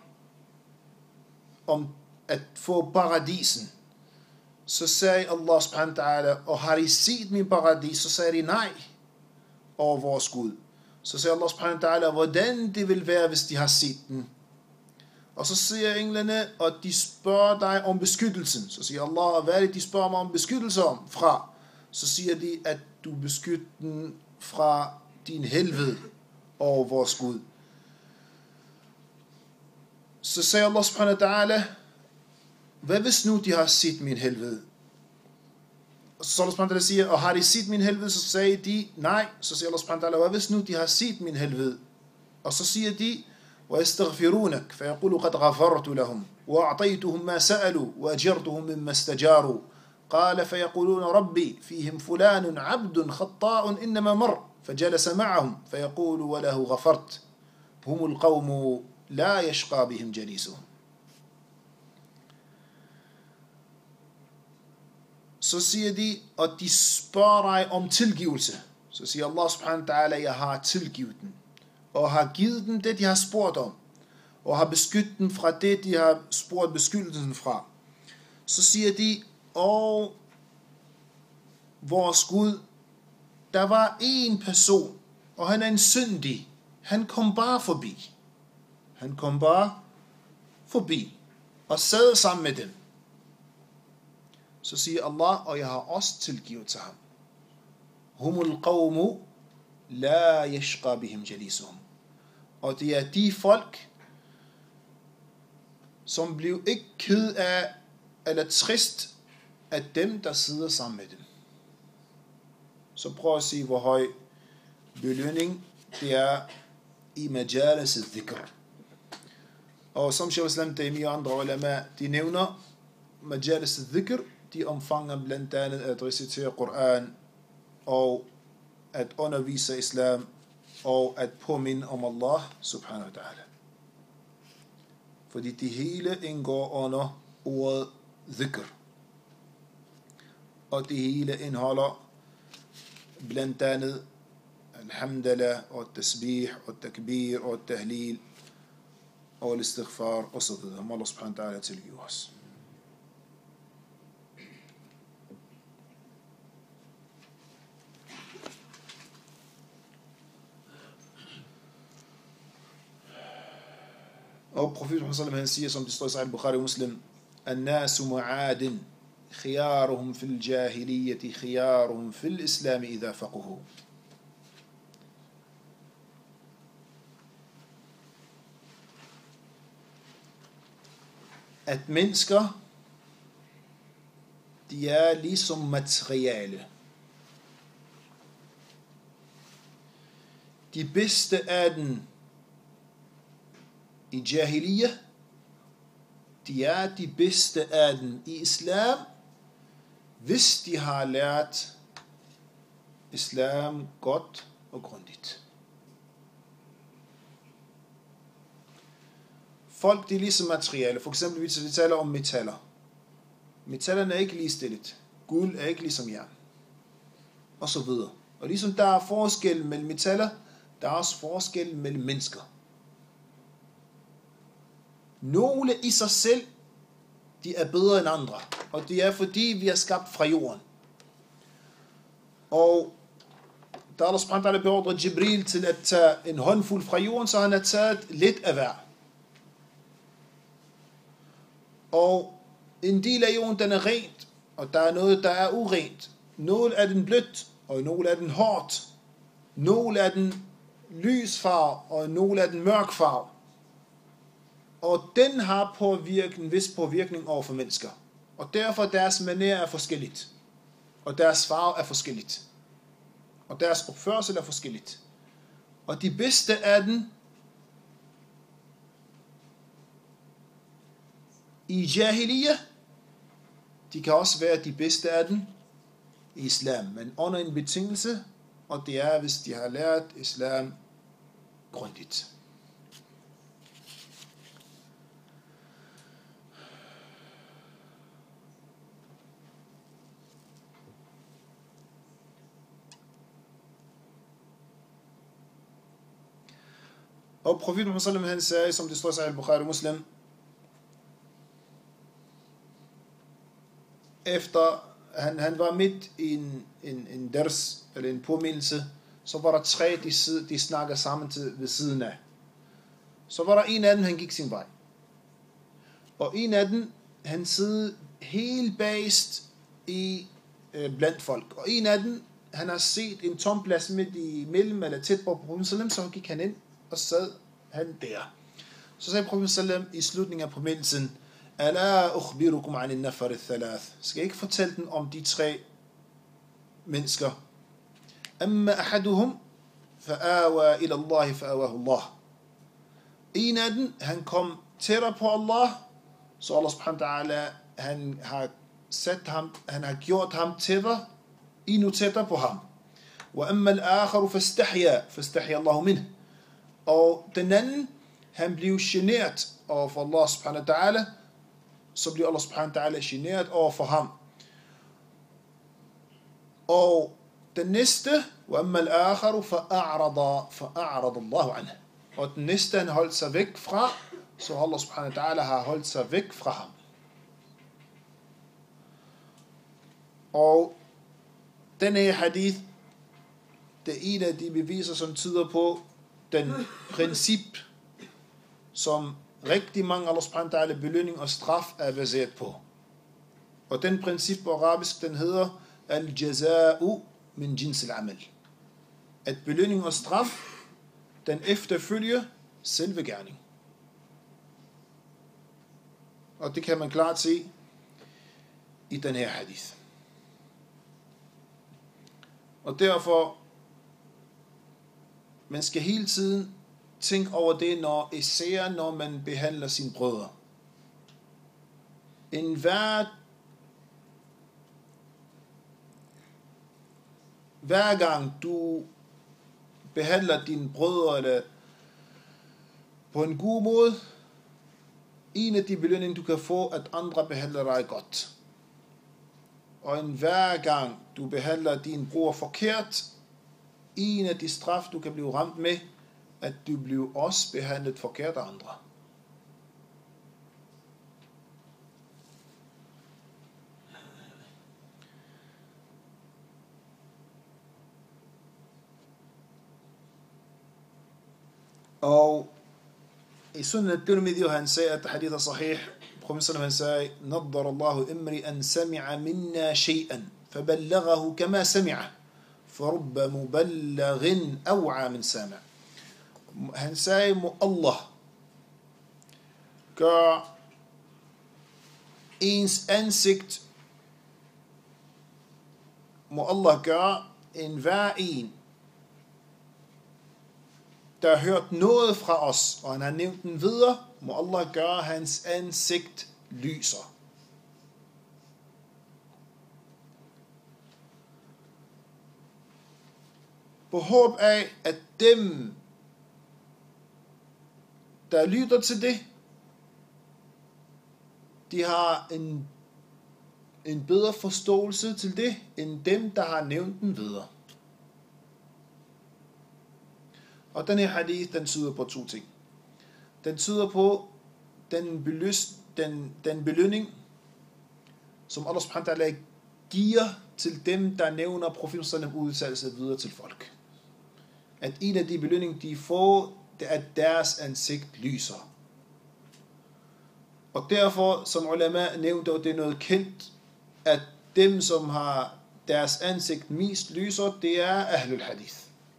om at få paradisen. Så sagde Allah subhanahu wa ta'ala, og har I set min paradis? Så sagde de nej over vores Gud. Så sagde Allah subhanahu wa ta'ala, hvordan det vil være, hvis de har set den. Og så siger englene, og de spørger dig om beskyttelsen. Så siger Allah, og hvad er det, de spørger mig om beskyttelse om fra? Så siger de, at du beskytter den fra din helvede over vores Gud. Så sagde Allah subhanahu wa ta'ala, hvad hvis nu de har set min helvede? Og så Allah subhanahu wa ta'ala siger, og har de set min helvede? Så sagde de, nej. Så siger Allah subhanahu wa ta'ala, hvad hvis nu de har set min helvede? Og så siger de, وَيَسْتَغْفِرُونَكَ فَيَقُولُ قَدْ غَفَرْتُ لَهُمْ وَأَعْطَيْتُهُمْ مَا سَأَلُوا وَأَجَرْتُهُمْ مِمَّا اسْتَجَارُوا قال فيقولون ربي فيهم فلان عبد خطاء إنما مر فجلس معهم فيقول وله غفرت هم القوم لا يشقى بهم جليسهم. Så siger de, og de spørger dig om tilgivelse. Så siger Allah subhanahu wa ta'ala, jeg har tilgivet dem, og har givet dem det, de har spurgt om, og har beskyttet dem fra det, de har spurgt beskyttelsen fra. Så siger de, og vores Gud, der var en person, og han er en syndig. Han kom bare forbi. Han kom bare forbi, og sad sammen med dem. Så siger Allah, og jeg har også tilgivet til ham. Humul qawmu la yashqa bihim jalisuhum. Og det er de folk, som blev ikke ked af eller trist af dem, der sidder sammen med dem. Så prøv at se, hvor høj belønning det er i majalis al-dhikr. Og som Shaykh al-Islam Taymiyyah og andre ulama, de nævner, majalis al-dhikr, de omfanger blandt andet at recitere Koran, og at undervise islam, og at påminde om Allah subhanahu wa ta'ala. Fordi det hele indgår under ordet dhikr. Og det hele indeholder blandt andet alhamdulillah og tasbih og takbir og tahlil og istighfar og så videre. Må Allah subhanahu wa ta'ala tilgive os. Og profeten Muhammad sallallahu alaihi wasallam, han siger, som det står i Sahih Bukhari og Muslim, الناس معاد خيارهم في الجاهلية خيارهم في الإسلام إذا فقهوا. At mennesker, de er ligesom materiale. De bedste af den i jahiliyyah, de er de bedste af den i islam, hvis de har lært islam godt og grundigt. Folk, de er ligesom materiale. For eksempel, hvis vi taler om metaller. Metallerne er ikke ligestillet. Guld er ikke ligesom jern. Og så videre. Og ligesom der er forskel mellem metaller, der er også forskel mellem mennesker. Nogle i sig selv, de er bedre end andre. Og det er fordi, vi er skabt fra jorden. Og da Allah subhanahu wa ta'ala beordrer Jibril til at tage en håndfuld fra jorden, så han har taget lidt af hver. Og en del af jorden, den er rent, og der er noget, der er urent. Nogle er den blødt, og nogle er den hårdt. Nogle er den lysfarve, og nogle er den mørkfarve. Og den har påvirkning, en vis påvirkning over for mennesker. Og derfor deres manér er forskelligt. Og deres farve er forskelligt. Og deres opførsel er forskelligt. Og de bedste af den i jahiliyyah, de kan også være de bedste af den i islam. Men under en betingelse, og det er, hvis de har lært islam grundigt. Og profeten Muhammad sallallahu alaihi wasallam, han sagde, som det står i Sahih Bukhari og Muslim, efter han, han var midt i en, en, en ders, eller en påmindelse, så var der tre, de, de snakker sammen til, ved siden af. Så var der en af dem, han gik sin vej. Og en af dem, han sidder helt bagest i øh, blandt folk. Og en af dem, han har set en tom plads midt i mellem, eller tæt på profeten sallam, så gik han ind, og sad han der. Så sagde profeten sallam i slutningen af påmindelsen, Ala ukhbirukum an an-nafar al-thalath. Skal jeg ikke fortælle den om de tre mennesker? Amma ahaduhum fa'awa ila Allah fa'awahu Allah. En af dem, han kom tættere på Allah, så Allah subhanahu wa ta'ala, han har sat ham, han har gjort ham tættere, endnu tættere på ham. Wa amma al-akharu fastahya, fastahya Allah minh. Og den anden, han blev genert over for Allah subhanahu wa ta'ala, så blev Allah subhanahu wa ta'ala generet over for ham. Og den næste, وَأَمَّا الْآخَرُ فَأَعْرَضَ فَأَعْرَضَ اللَّهُ عَنْهُ. Og den næste, han holdt sig væk fra, så Allah subhanahu wa ta'ala har holdt sig væk fra ham. Og denne hadith, det er en af de beviser, som tyder på den princip, som rigtig mange Allah subhanahu wa ta'ala belønning og straf er baseret på. Og den princip på arabisk, den hedder al-jaza'u min jins al-amal. At belønning og straf, den efterfølger selve gerning. Og det kan man klart se i den her hadith. Og derfor, man skal hele tiden tænke over det, når, især når man behandler sine brødre. En hver, hver gang du behandler dine brødre eller på en god måde, en af de belønninger, du kan få, at andre behandler dig godt. Og en hver gang du behandler din bror forkert, en af de straf, du kan blive ramt med, at du bliver også behandlet forkert af andre. Og i Sunan al-Tirmidhi, han sagde, at hadith er sahih, Profeten han sagde, nadar Allahu imri an sami'a minna shay'an, faballaghahu kama sami'a, farubba muballaghin aw'a min sami'. Han sagde, må Allah gør ens ansigt, må Allah gør en hver en, der har hørt noget fra os, og han har nævnt den videre, må Allah gøre hans ansigt lyser. På håb af, at dem, der lytter til det, de har en, en bedre forståelse til det, end dem, der har nævnt den videre. Og den her hadith, den tyder på to ting. Den tyder på den, beløs, den, den belønning, som Allah subhanahu wa ta'ala giver til dem, der nævner profeten sallam udtalelse videre til folk. At en af de belønninger, de får, det er, at deres ansigt lyser. Og derfor, som ulama nævnte, og det er noget kendt, at dem, som har deres ansigt mest lyser, det er Ahlul Hadith.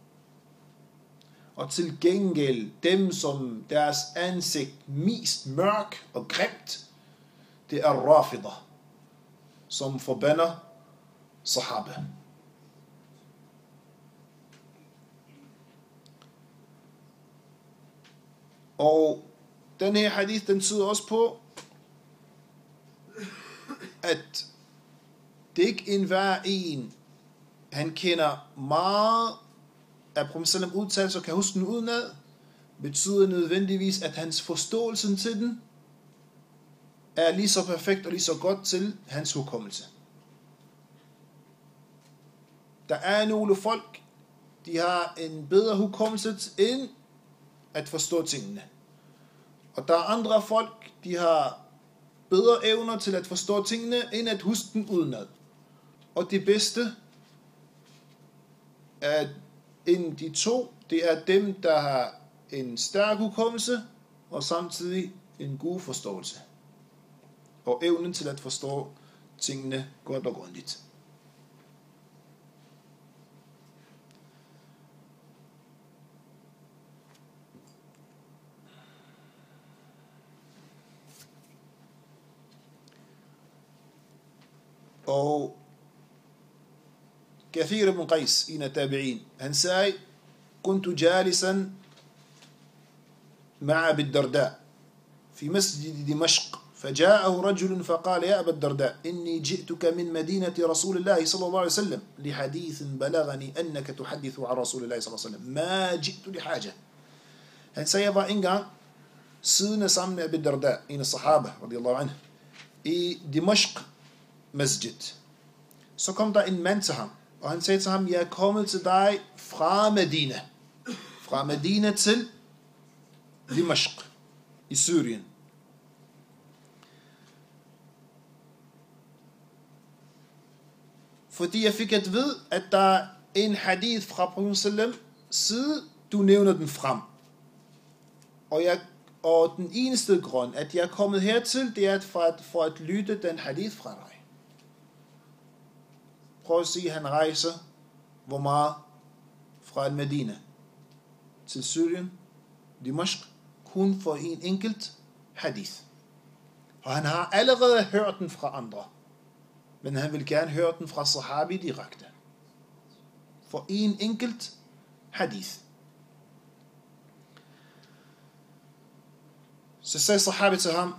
Og til gengæld, dem som deres ansigt mest mørk og grimt, det er Rafidah, som forbander Sahaba. Og den her hadith, den tyder også på, at det ikke en hver en, han kender meget af Profeten sallam udtalelse og kan huske den udenad, betyder nødvendigvis, at hans forståelse til den er lige så perfekt og lige så godt til hans hukommelse. Der er nogle folk, de har en bedre hukommelse end at forstå tingene. Og der er andre folk, de har bedre evner til at forstå tingene, end at huske den udenad. Og det bedste er inden de to, det er dem, der har en stærk hukommelse, og samtidig en god forståelse. Og evnen til at forstå tingene godt og grundigt. Og كثير بن قيس إن التابعين هنساي كنت جالسا مع أبي الدرداء في مسجد دمشق فجاءه رجل فقال يا أبا الدرداء إني جئتك من مدينة رسول الله صلى الله عليه وسلم لحديث بلغني أنك تحدث عن رسول الله صلى الله عليه وسلم ما جئت لحاجة. هنساي var engang siddende sammen med Abi Darda, en af sahaba radiyallahu anhu, i Dimashq masjid. Så kom der en mand til ham, og han sagde til ham, jeg er kommet til dig fra Medina. Fra Medina til Dimashq i Syrien. Fordi jeg fik at vide, at der er en hadith fra Profeten sallam side, du nævner den frem. Og, jeg, og den eneste grund, at jeg er kommet hertil, det er for at, for at lytte den hadith fra dig. Prøv at se, at han rejser, hvor meget fra Medina til Syrien, Dimashq, kun for en enkelt hadith. Og han har allerede hørt den fra andre. Men han vil gerne høre den fra sahabi direkte. For en enkelt hadith. Så sagde sahabi til ham,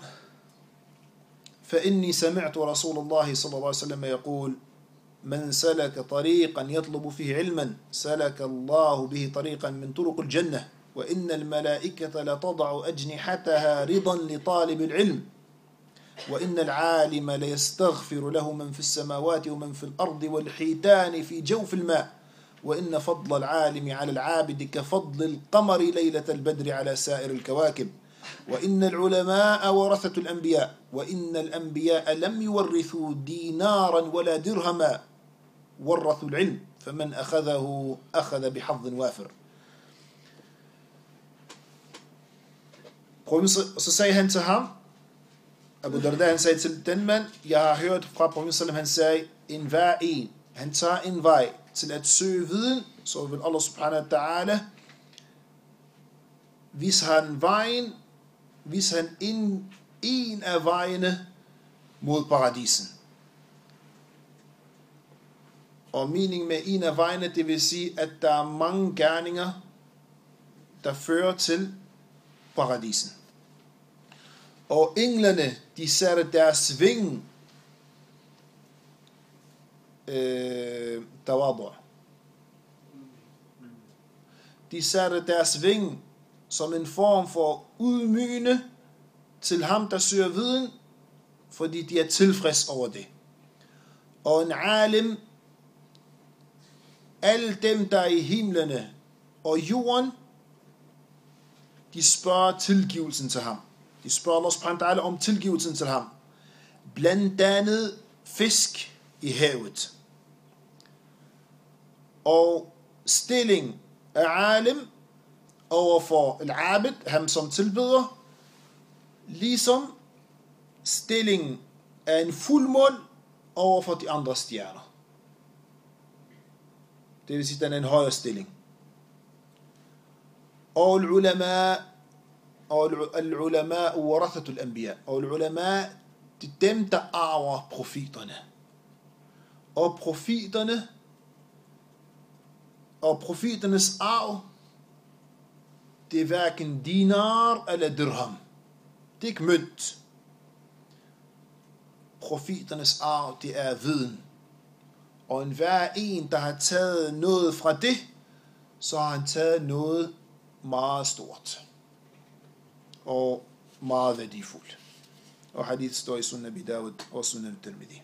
فإني سمعت رسول الله صلى الله عليه وسلم يقول من سلك طريقا يطلب فيه علما سلك الله به طريقا من طرق الجنة وإن الملائكة لتضع أجنحتها رضا لطالب العلم وإن العالم ليستغفر له من في السماوات ومن في الأرض والحيتان في جوف الماء وإن فضل العالم على العابد كفضل القمر ليلة البدر على سائر الكواكب وإن العلماء ورثة الأنبياء وإن الأنبياء لم يورثوا دينارا ولا درهما ورثوا العلم فمن أخذه أخذ بحظ وافر. Så sagde han til ham, Abu Darda, han sagde til den mand, jeg har hørt fra Profeten, han sagde, en hver en, han tager en vej til at søge viden, så vil Allah subhanahu wa ta'ala vise han vejen, vise han en, en af vejene mod paradisen. Og meningen med en af vejene, det vil sige, at der er mange gerninger, der fører til paradisen. Og englene, de satte deres vinge, øh, tawadu. De satte deres vinge som en form for udmygende til ham, der søger viden, fordi de er tilfreds over det. Og en alim, alle dem, der er i himlene og jorden, de spørger tilgivelsen til ham. De spørger Allah subhanahu wa ta'ala om tilgivelsen til ham. Blandt andet fisk i havet. Og stilling af alim overfor al-abid, ham som tilbeder, ligesom stilling af en fuldmåne overfor de andre stjerner. Det vil sige, den er en højere stilling. Og al-ulama, og al-ulama warathatul anbiya. Og al-ulama, det er dem, der arver profeterne. Og profeterne, og profeternes arv, det er hverken dinar eller dirham. Det er ikke mønt. Profeternes arv, det er viden. Og enhver en, der har taget noget fra det, så har han taget noget meget stort. Og meget værdifuldt. Og hadith står i Sunan Abi Dawud og Sunan Tirmidhi.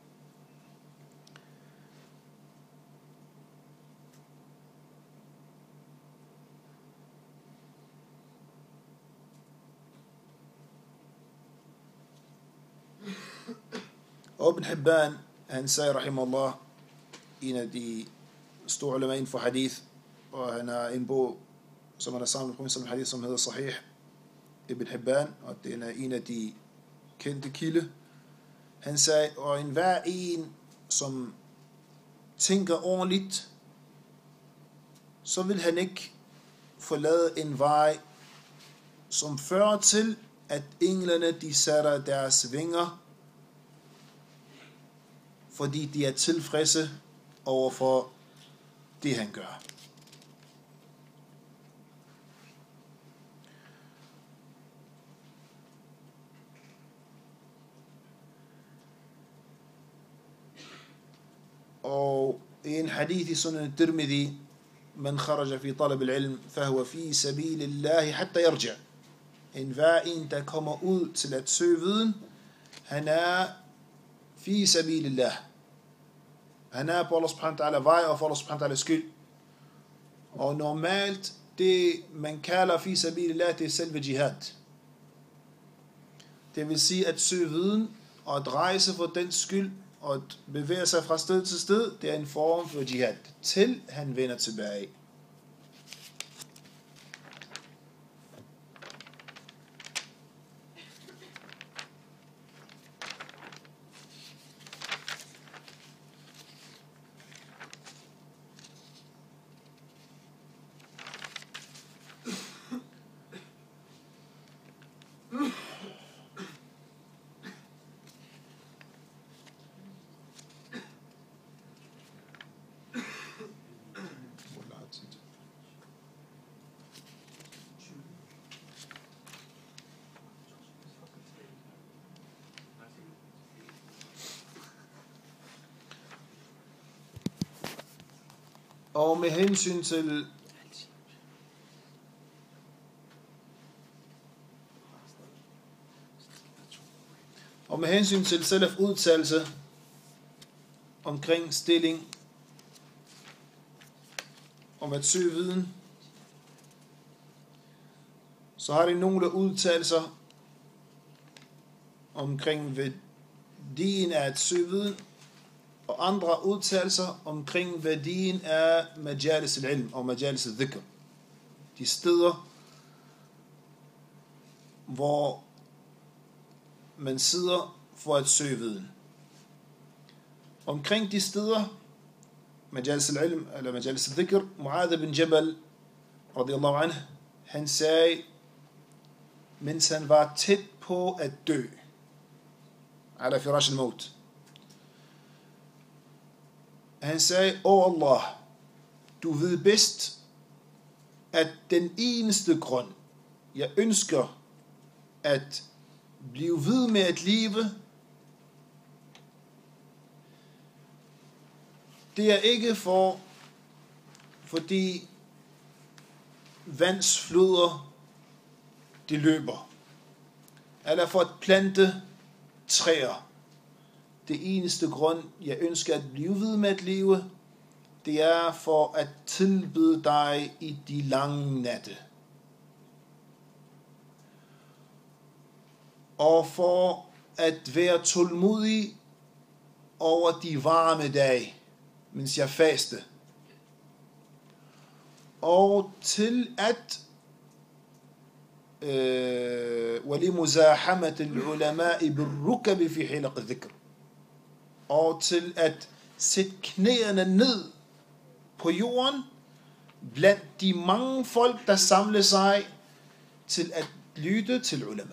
Og Ibn Hibban, han sagde, rahimahullah, en af de store ulema inden for hadith, og han har en bog, som han har samlet på en hadith, som hedder Sahih Ibn Hibban, og det er en af de kendte kilde. Han sagde, og enhver en, som tænker ordentligt, så vil han ikke forlade en vej, som fører til, at englene, de sætter deres vinger, fordi de er tilfredse overfor det, han gør. Og i en hadith i Sunan Tirmidhi, man kharaja fi talab al-ilm, fahuwa fi sabilillahi hatta yarja. En hver en, der kommer ud til at søge viden, han er fi sabilillah. Han er på Allah subhanahu wa ta'ala vej og for Allah subhanahu wa ta'ala skyld. Og normalt, det man kalder fi sabilillah, det er selve jihad. Det vil sige at søge viden og at rejse for den skyld og at bevæge sig fra sted til sted, det er en form for jihad, til han vender tilbage. Og med hensyn til Og med hensyn til salaf udtalelse omkring stilling om at søge viden, så har de nogle udtalelser omkring værdien af at søge viden, og andre udtalelser omkring værdien af majalis al-ilm og majalis al-dhikr. De steder, hvor man sidder for at søge viden. Omkring de steder, majalis al-ilm eller majalis al-dhikr, Mu'adh bin Jabal radiyallahu anhu, han sagde, mens han var tæt på at dø, ala firash al-maut, han sagde, åh Allah, du ved bedst, at den eneste grund, jeg ønsker at blive ved med at leve, det er ikke for, fordi vandsfloder, de løber, eller for at plante træer. Det eneste grund, jeg ønsker at blive ved med at leve, det er for at tilbede dig i de lange natte. Og for at være tålmodig over de varme dage, mens jeg faste. Og til at وَلِمُزَاحَمَةِ الْعُلَمَاءِ بِالرُّكَبِ فِي حِلَقِ الذِّكْرِ, og til at sætte knæene ned på jorden blandt de mange folk, der samler sig til at lytte til ulama.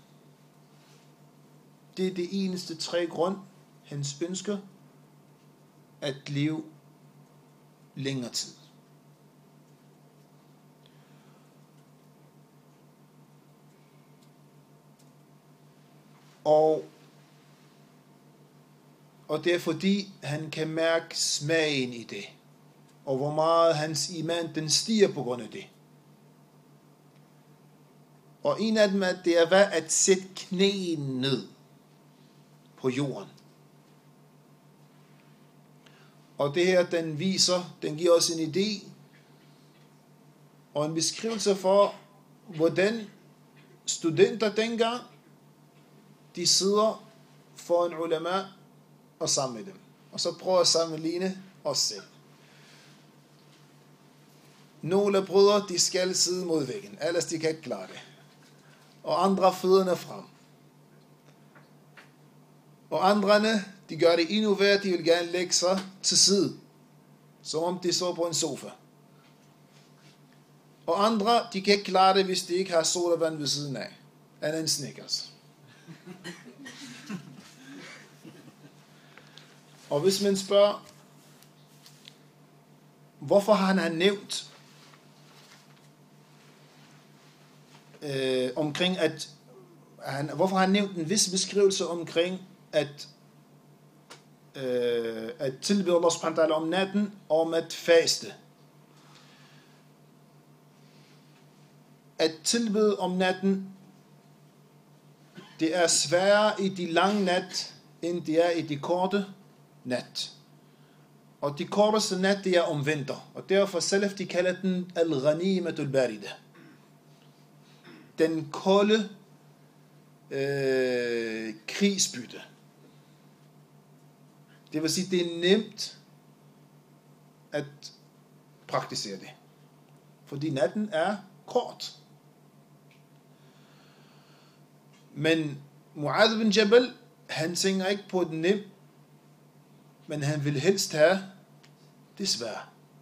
Det er det eneste tre grund, hans ønsker at leve længere tid. Og, og det er fordi, han kan mærke smagen i det, og hvor meget hans iman den stiger på grund af det. Og en af dem er, det er hvad? At sætte knæene ned på jorden. Og det her, den viser, den giver os en idé og en beskrivelse for, hvordan studenter dengang, de sidder for en ulama og sammen med dem. Og så prøver at sammenligne os selv. Nogle brødre, de skal sidde mod væggen, ellers de kan ikke klare det. Og andre fødderne frem. Og andrene, de gør det endnu værre, de vil gerne lægge sig til side, som om de så på en sofa. Og andre, de kan ikke klare det, hvis de ikke har sodavand ved siden af, eller en Snickers. Og hvis man spørger, hvorfor har han nævnt øh, omkring at han, hvorfor har han nævnt en vis beskrivelse omkring at øh, at tilbede Allah subhanahu wa ta'ala om natten og om at faste. At tilbede om natten, det er sværere i de lange nat, end det er i de korte nat. Og de korteste nat, det er om vinter. Og derfor salaf, de kalder den al-ghanimatul barida. Den kolde øh, krigsbytte. Det vil sige, det er nemt at praktisere det. Fordi natten er kort. Men Mu'adh bin Jabal, han tænker ikke på den nemt, men han vil helst have det svære.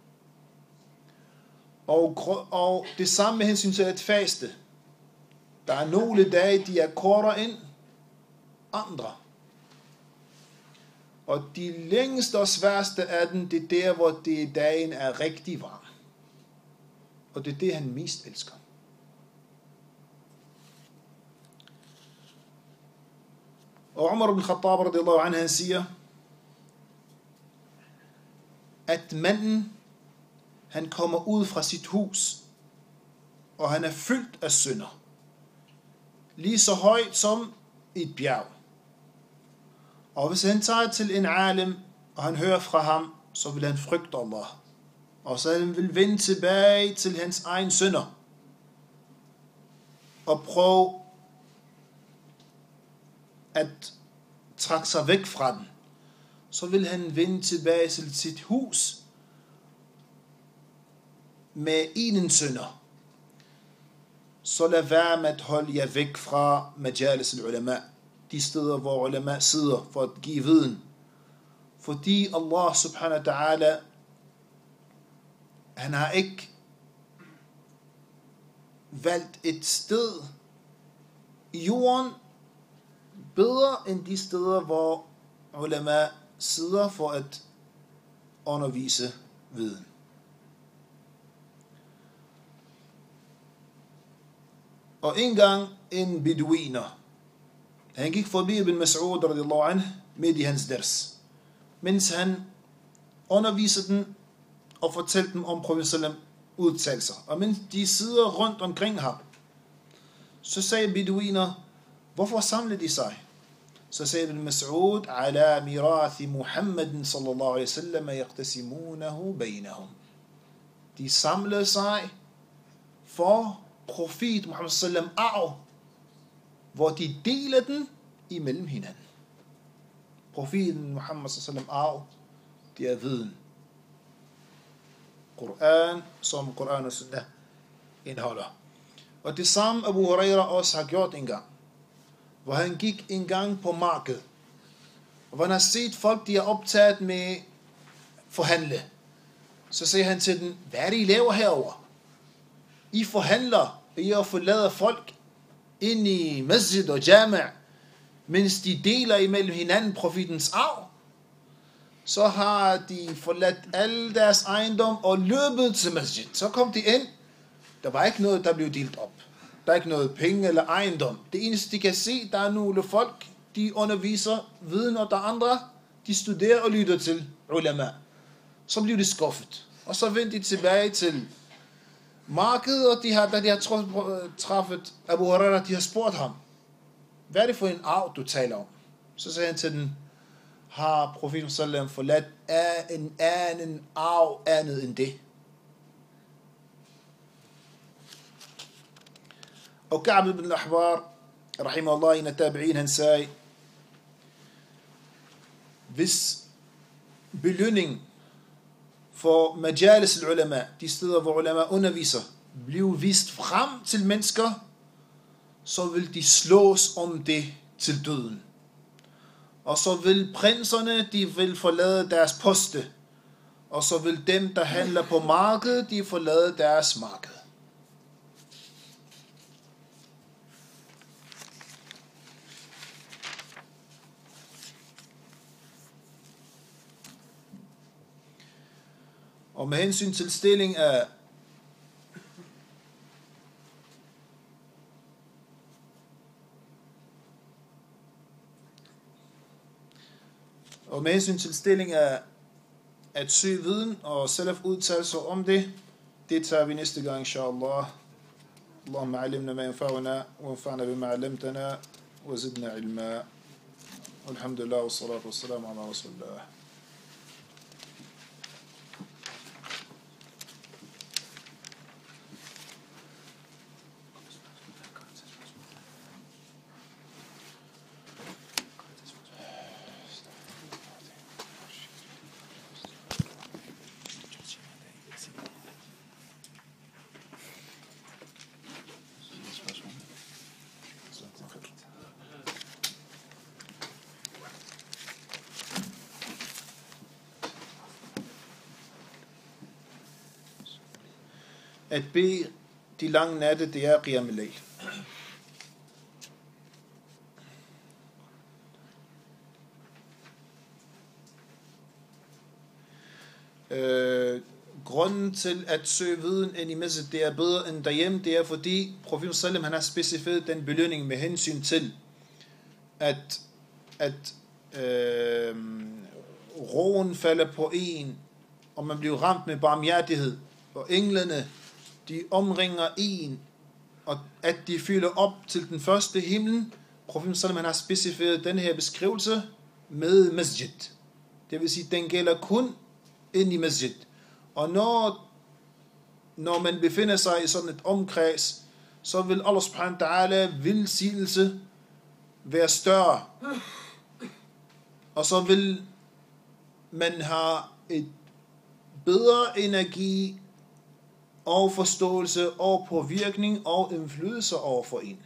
Og, og det samme med hensyn til at faste. Der er nogle dage, de er kortere end andre. Og de længste og sværeste af den, det er der, hvor det, dagen er rigtig varm. Og det er det, han mest elsker. Og Umar ibn Khattab radiyallahu anhu, han siger, at manden, han kommer ud fra sit hus, og han er fyldt af synder. Lige så højt som et bjerg. Og hvis han tager til en alim, og han hører fra ham, så vil han frygte Allah. Og så han vil vende tilbage til hans egen synder. Og prøve at trække sig væk fra den. Så vil han vende tilbage til sit hus med en synder. Så lad være med at holde jer væk fra majalis al-ulama, de steder, hvor ulama sidder for at give viden. Fordi Allah subhanahu wa ta'ala, han har ikke valgt et sted i jorden bedre end de steder, hvor ulama sidder for at undervise viden. Og en gang en beduiner, han gik forbi Ibn Mas'ud radiyallahu anh midt i hans ders, mens han underviste den og fortalte dem om profeten sallam udtalelser. Og mens de sidder rundt omkring ham, så sagde beduiner, hvorfor samlede de sig? Så sagde Ibn Mas'ud, ala mirathi Muhammadin sallallahu alaihi wasallam yaqtasimunahu bainahum. De samlede sig for profet Muhammad sallam arv, hvor de deler den imellem hinanden. Profeten Muhammad sallam arv, det er viden. Koran, som Koran og Sunnah indeholder. Og det samme Abu Huraira også har gjort en gang, hvor han gik en gang på markedet, og hvor han har set folk, de er optaget med forhandle. Så siger han til dem, hvad er det, I laver herover? I forhandler, og I forlader folk ind i masjid og jama', mens de deler imellem hinanden profetens arv. Så har de forladt alle deres ejendom og løbet til masjid. Så kom de ind. Der var ikke noget, der blev delt op. Der er ikke noget penge eller ejendom. Det eneste, de kan se, der er nogle folk, de underviser viden, og der andre, de studerer og lytter til ulama. Så bliver de skuffet. Og så vendte de tilbage til markedet, og de har, da de har træffet Abu Huraira, de har spurgt ham, hvad er det for en arv, du taler om? Så sagde han til den, har profeten sallam forladt en anden arv andet end det? Og Ka'b ibn al-Ahbar, rahimahullah, en af tabi'in, han sagde, hvis belønning for majalis al-ulama, de steder, hvor ulama underviser, bliver vist frem til mennesker, så vil de slås om det til døden. Og så vil prinserne, de vil forlade deres poste. Og så vil dem, der handler på markedet, de forlade deres marked. Og med hensyn til stilling af Og med hensyn til stilling af at søge viden og salaf udtalelser om det, det tager vi næste gang, inshallah. Allahumma alimna ma yanfa'una wa anfa'na bima 'allamtana wa zidna ilma. Alhamdulillah wa salatu wa salam ala rasulillah. At bede de lange natte, det er qiyam al-layl. Øh, grunden til at søge viden ind i masjid, det er bedre end derhjemme, det er fordi profeten sallam, han har specificeret den belønning med hensyn til at at øh, roen falder på en, og man bliver ramt med barmhjertighed, og englene, de omringer en, og at de fylder op til den første himmel. Profeten sallallahu har specificeret den her beskrivelse med masjid. Det vil sige, den gælder kun ind i masjid. Og når, når man befinder sig i sådan et omkreds, så vil Allah subhanahu wa ta'ala velsignelse være større. Og så vil man have et bedre energi og forståelse og påvirkning og indflydelse over for en.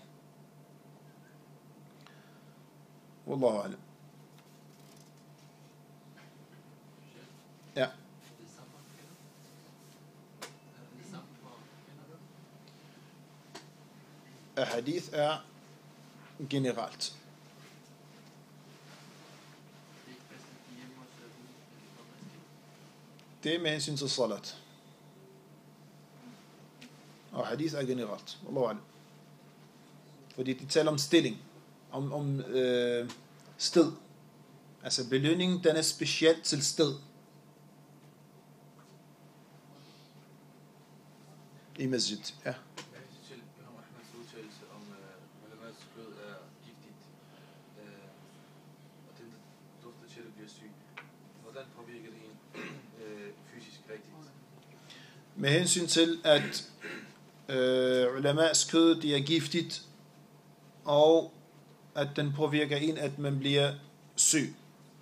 Wallahu alam. Ja. Hadith er generelt. Det er med hensyn til salat. Og hadith er generelt. Wallahu alam. Fordi de taler om stilling. Om, om øh, sted. Altså belønningen, den er specielt til sted. I masjid, ja. Med hensyn til, at øh, ulama's kød, de er giftigt, og at den påvirker en, at man bliver syg.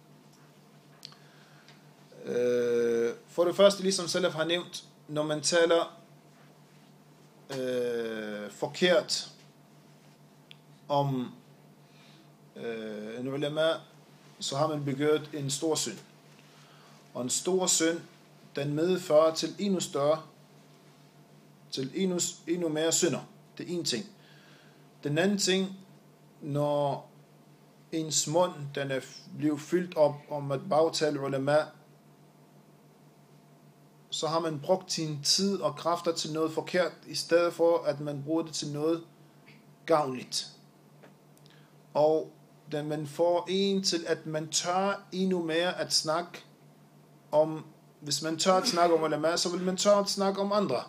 Øh, for det første, ligesom Salaf har nævnt, når man taler øh, forkert om øh, en ulama, så har man begået en stor synd. Og en stor synd, den medfører til endnu større, til endnu, endnu mere synder. Det er en ting. Den anden ting, når ens mund, den er blevet fyldt op om at bagtale ulama, så har man brugt sin tid og kræfter til noget forkert, i stedet for at man bruger det til noget gavnligt. Og da man får en til, at man tør endnu mere at snakke om, hvis man tør at snakke om ulama, så vil man tør at snakke om andre.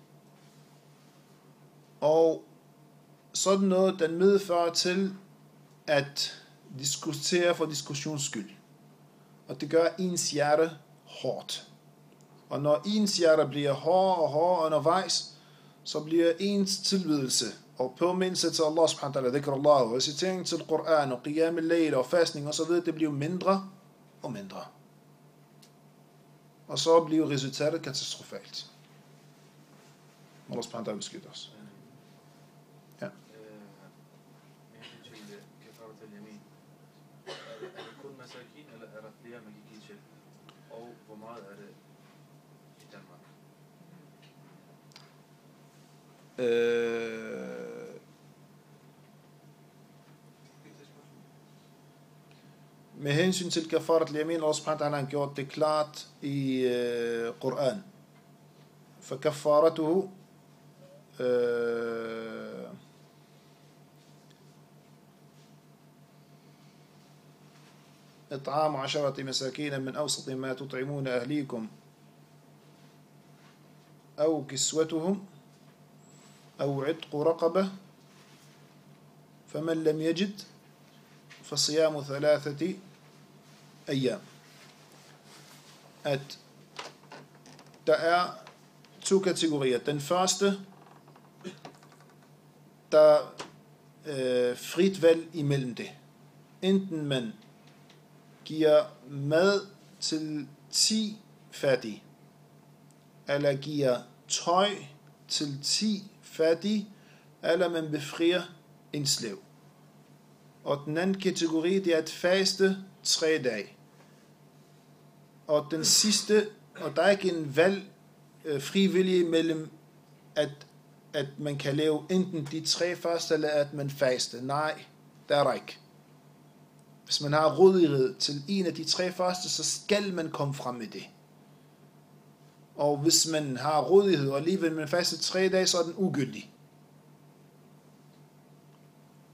Og sådan noget, den medfører til at diskutere for diskussions skyld. Og det gør ens hjerte hårdt. Og når ens hjerte bliver hård og hård undervejs, så bliver ens tilbedelse og påmindelse til Allah subhanahu wa ta'ala, dhikr Allah, og recitering til Koran og qiyam al-layl og fastning og så videre, det bliver mindre og mindre. Og så bliver resultatet katastrofalt. Allah subhanahu wa ta'ala beskytter os. Ja. Er det kun masakin, eller er der flere, man kan give til? Og hvor meget er det i Danmark? Øh, med hensyn til kafarat al-yamin, Allah subhanahu wa ta'ala har gjort det klart i uh, Koran. For kafaratuhu uh, إطعام عشرة مساكين من أوسط ما تطعمون أهليكم أو كسوتهم أو عتق رقبة فمن لم يجد فصيام ثلاثة أيام. At der er to kategorier. Den første, der er frit valg imellem det. Enten man giver mad til ti fattige, eller giver tøj til ti fattige, eller man befrier en slav. Og den anden kategori, det er at faste tre dage. Og den sidste, og der er ikke en valg øh, frivillig mellem, at, at man kan lave enten de tre første, eller at man faste. Nej, der er der ikke. Hvis man har rådighed til en af de tre første, så skal man komme frem med det. Og hvis man har rådighed, og alligevel man faster tre dage, så er den ugyldig.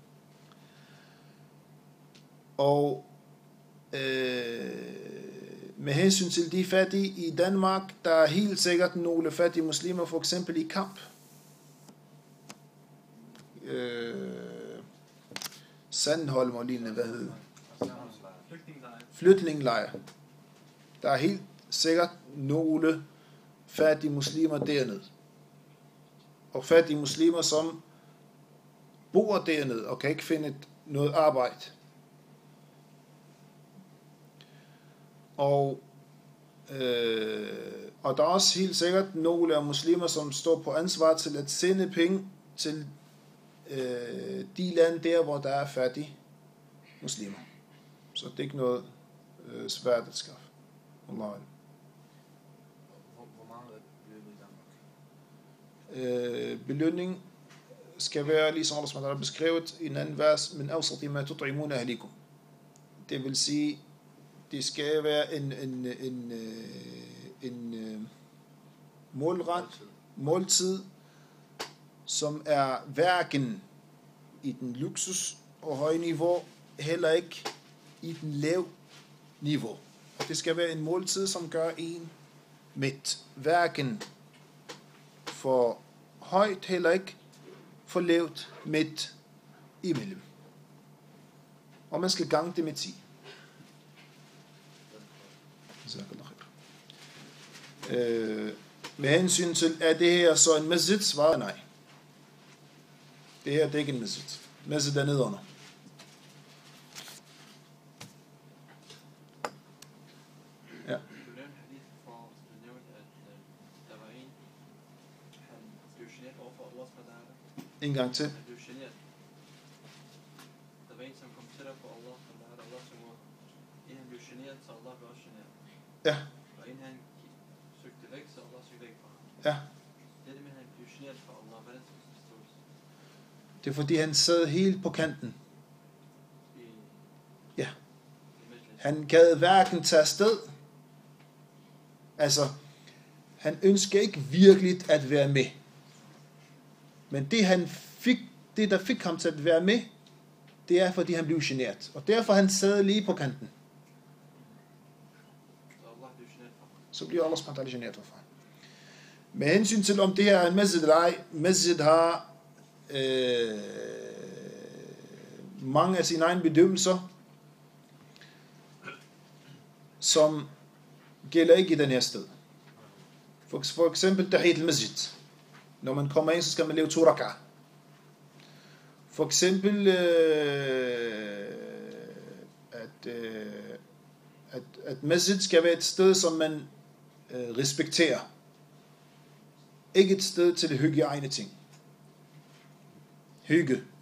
Og øh, med hensyn til de fattige i Danmark, der er helt sikkert nogle fattige muslimer, for eksempel i Kamp. Øh, Sandholm og lignende, hvad hedder det? Flytningelejr. Der er helt sikkert nogle fattige muslimer dernede. Og fattige muslimer, som bor dernede og kan ikke finde noget arbejde. Og, øh, og der er også helt sikkert nogle af muslimer, som står på ansvar til at sende penge til øh, de lande der, hvor der er fattige muslimer. Så det er ikke noget øh, svært at skaffe. Allah. Hvor, hvor meget er beløbet i Danmark? Øh, belønning skal være, ligesom Allah subhanahu wa ta'ala beskrevet i en anden vers, men awsati ma tut'imuna ahlikum. Det vil sige, det skal være en, en, en, en, en målret, måltid, som er hverken i den luksus og høje niveau, heller ikke i den lav niveau. Det skal være en måltid, som gør en mæt. Hverken for højt, heller ikke for lavt, midt imellem. Og man skal gange det med ti. Øh, med hensyn til, er det her så en masjid? Svaret nej. Det her det er ikke en masjid. Masjid er nedenunder. Ja. Du nævnte hadith for, du nævnte, at der var en, han blev generet overfor Allah subhanahu wa ta'ala. En gang til. Han blev generet. Der var en, som kom tættere på Allah subhanahu wa ta'ala. Allah som var, en han blev generet, så Allah blev også generet. Ja. Og en han søgte væk, så Allah søgte væk fra ham. Ja. Det er det med, at han blev generet fra Allah. Hvordan skal det forstås? Det er fordi han sad helt på kanten. I, Ja. i Majlis. Han gad hverken tage afsted. Altså, han ønsker ikke virkelig at være med. Men det han fik, det der fik ham til at være med, det er fordi han blev generet. Og derfor han sad lige på kanten. Så Allah blev generet fra ham. Så bliver Allah subhanahu wa ta'ala generet for ham. Med hensyn til om det her er en masjid eller ej, masjid har øh, mange af sine egne bedømmelser, som gælder ikke i den her sted. For, for eksempel tahiyat al-masjid. Når man kommer ind, så skal man lave to rak'ah. For eksempel øh, at, øh, at, at masjid skal være et sted, som man øh, respekterer. Ikke et sted til at hygge egne ting. Hygge.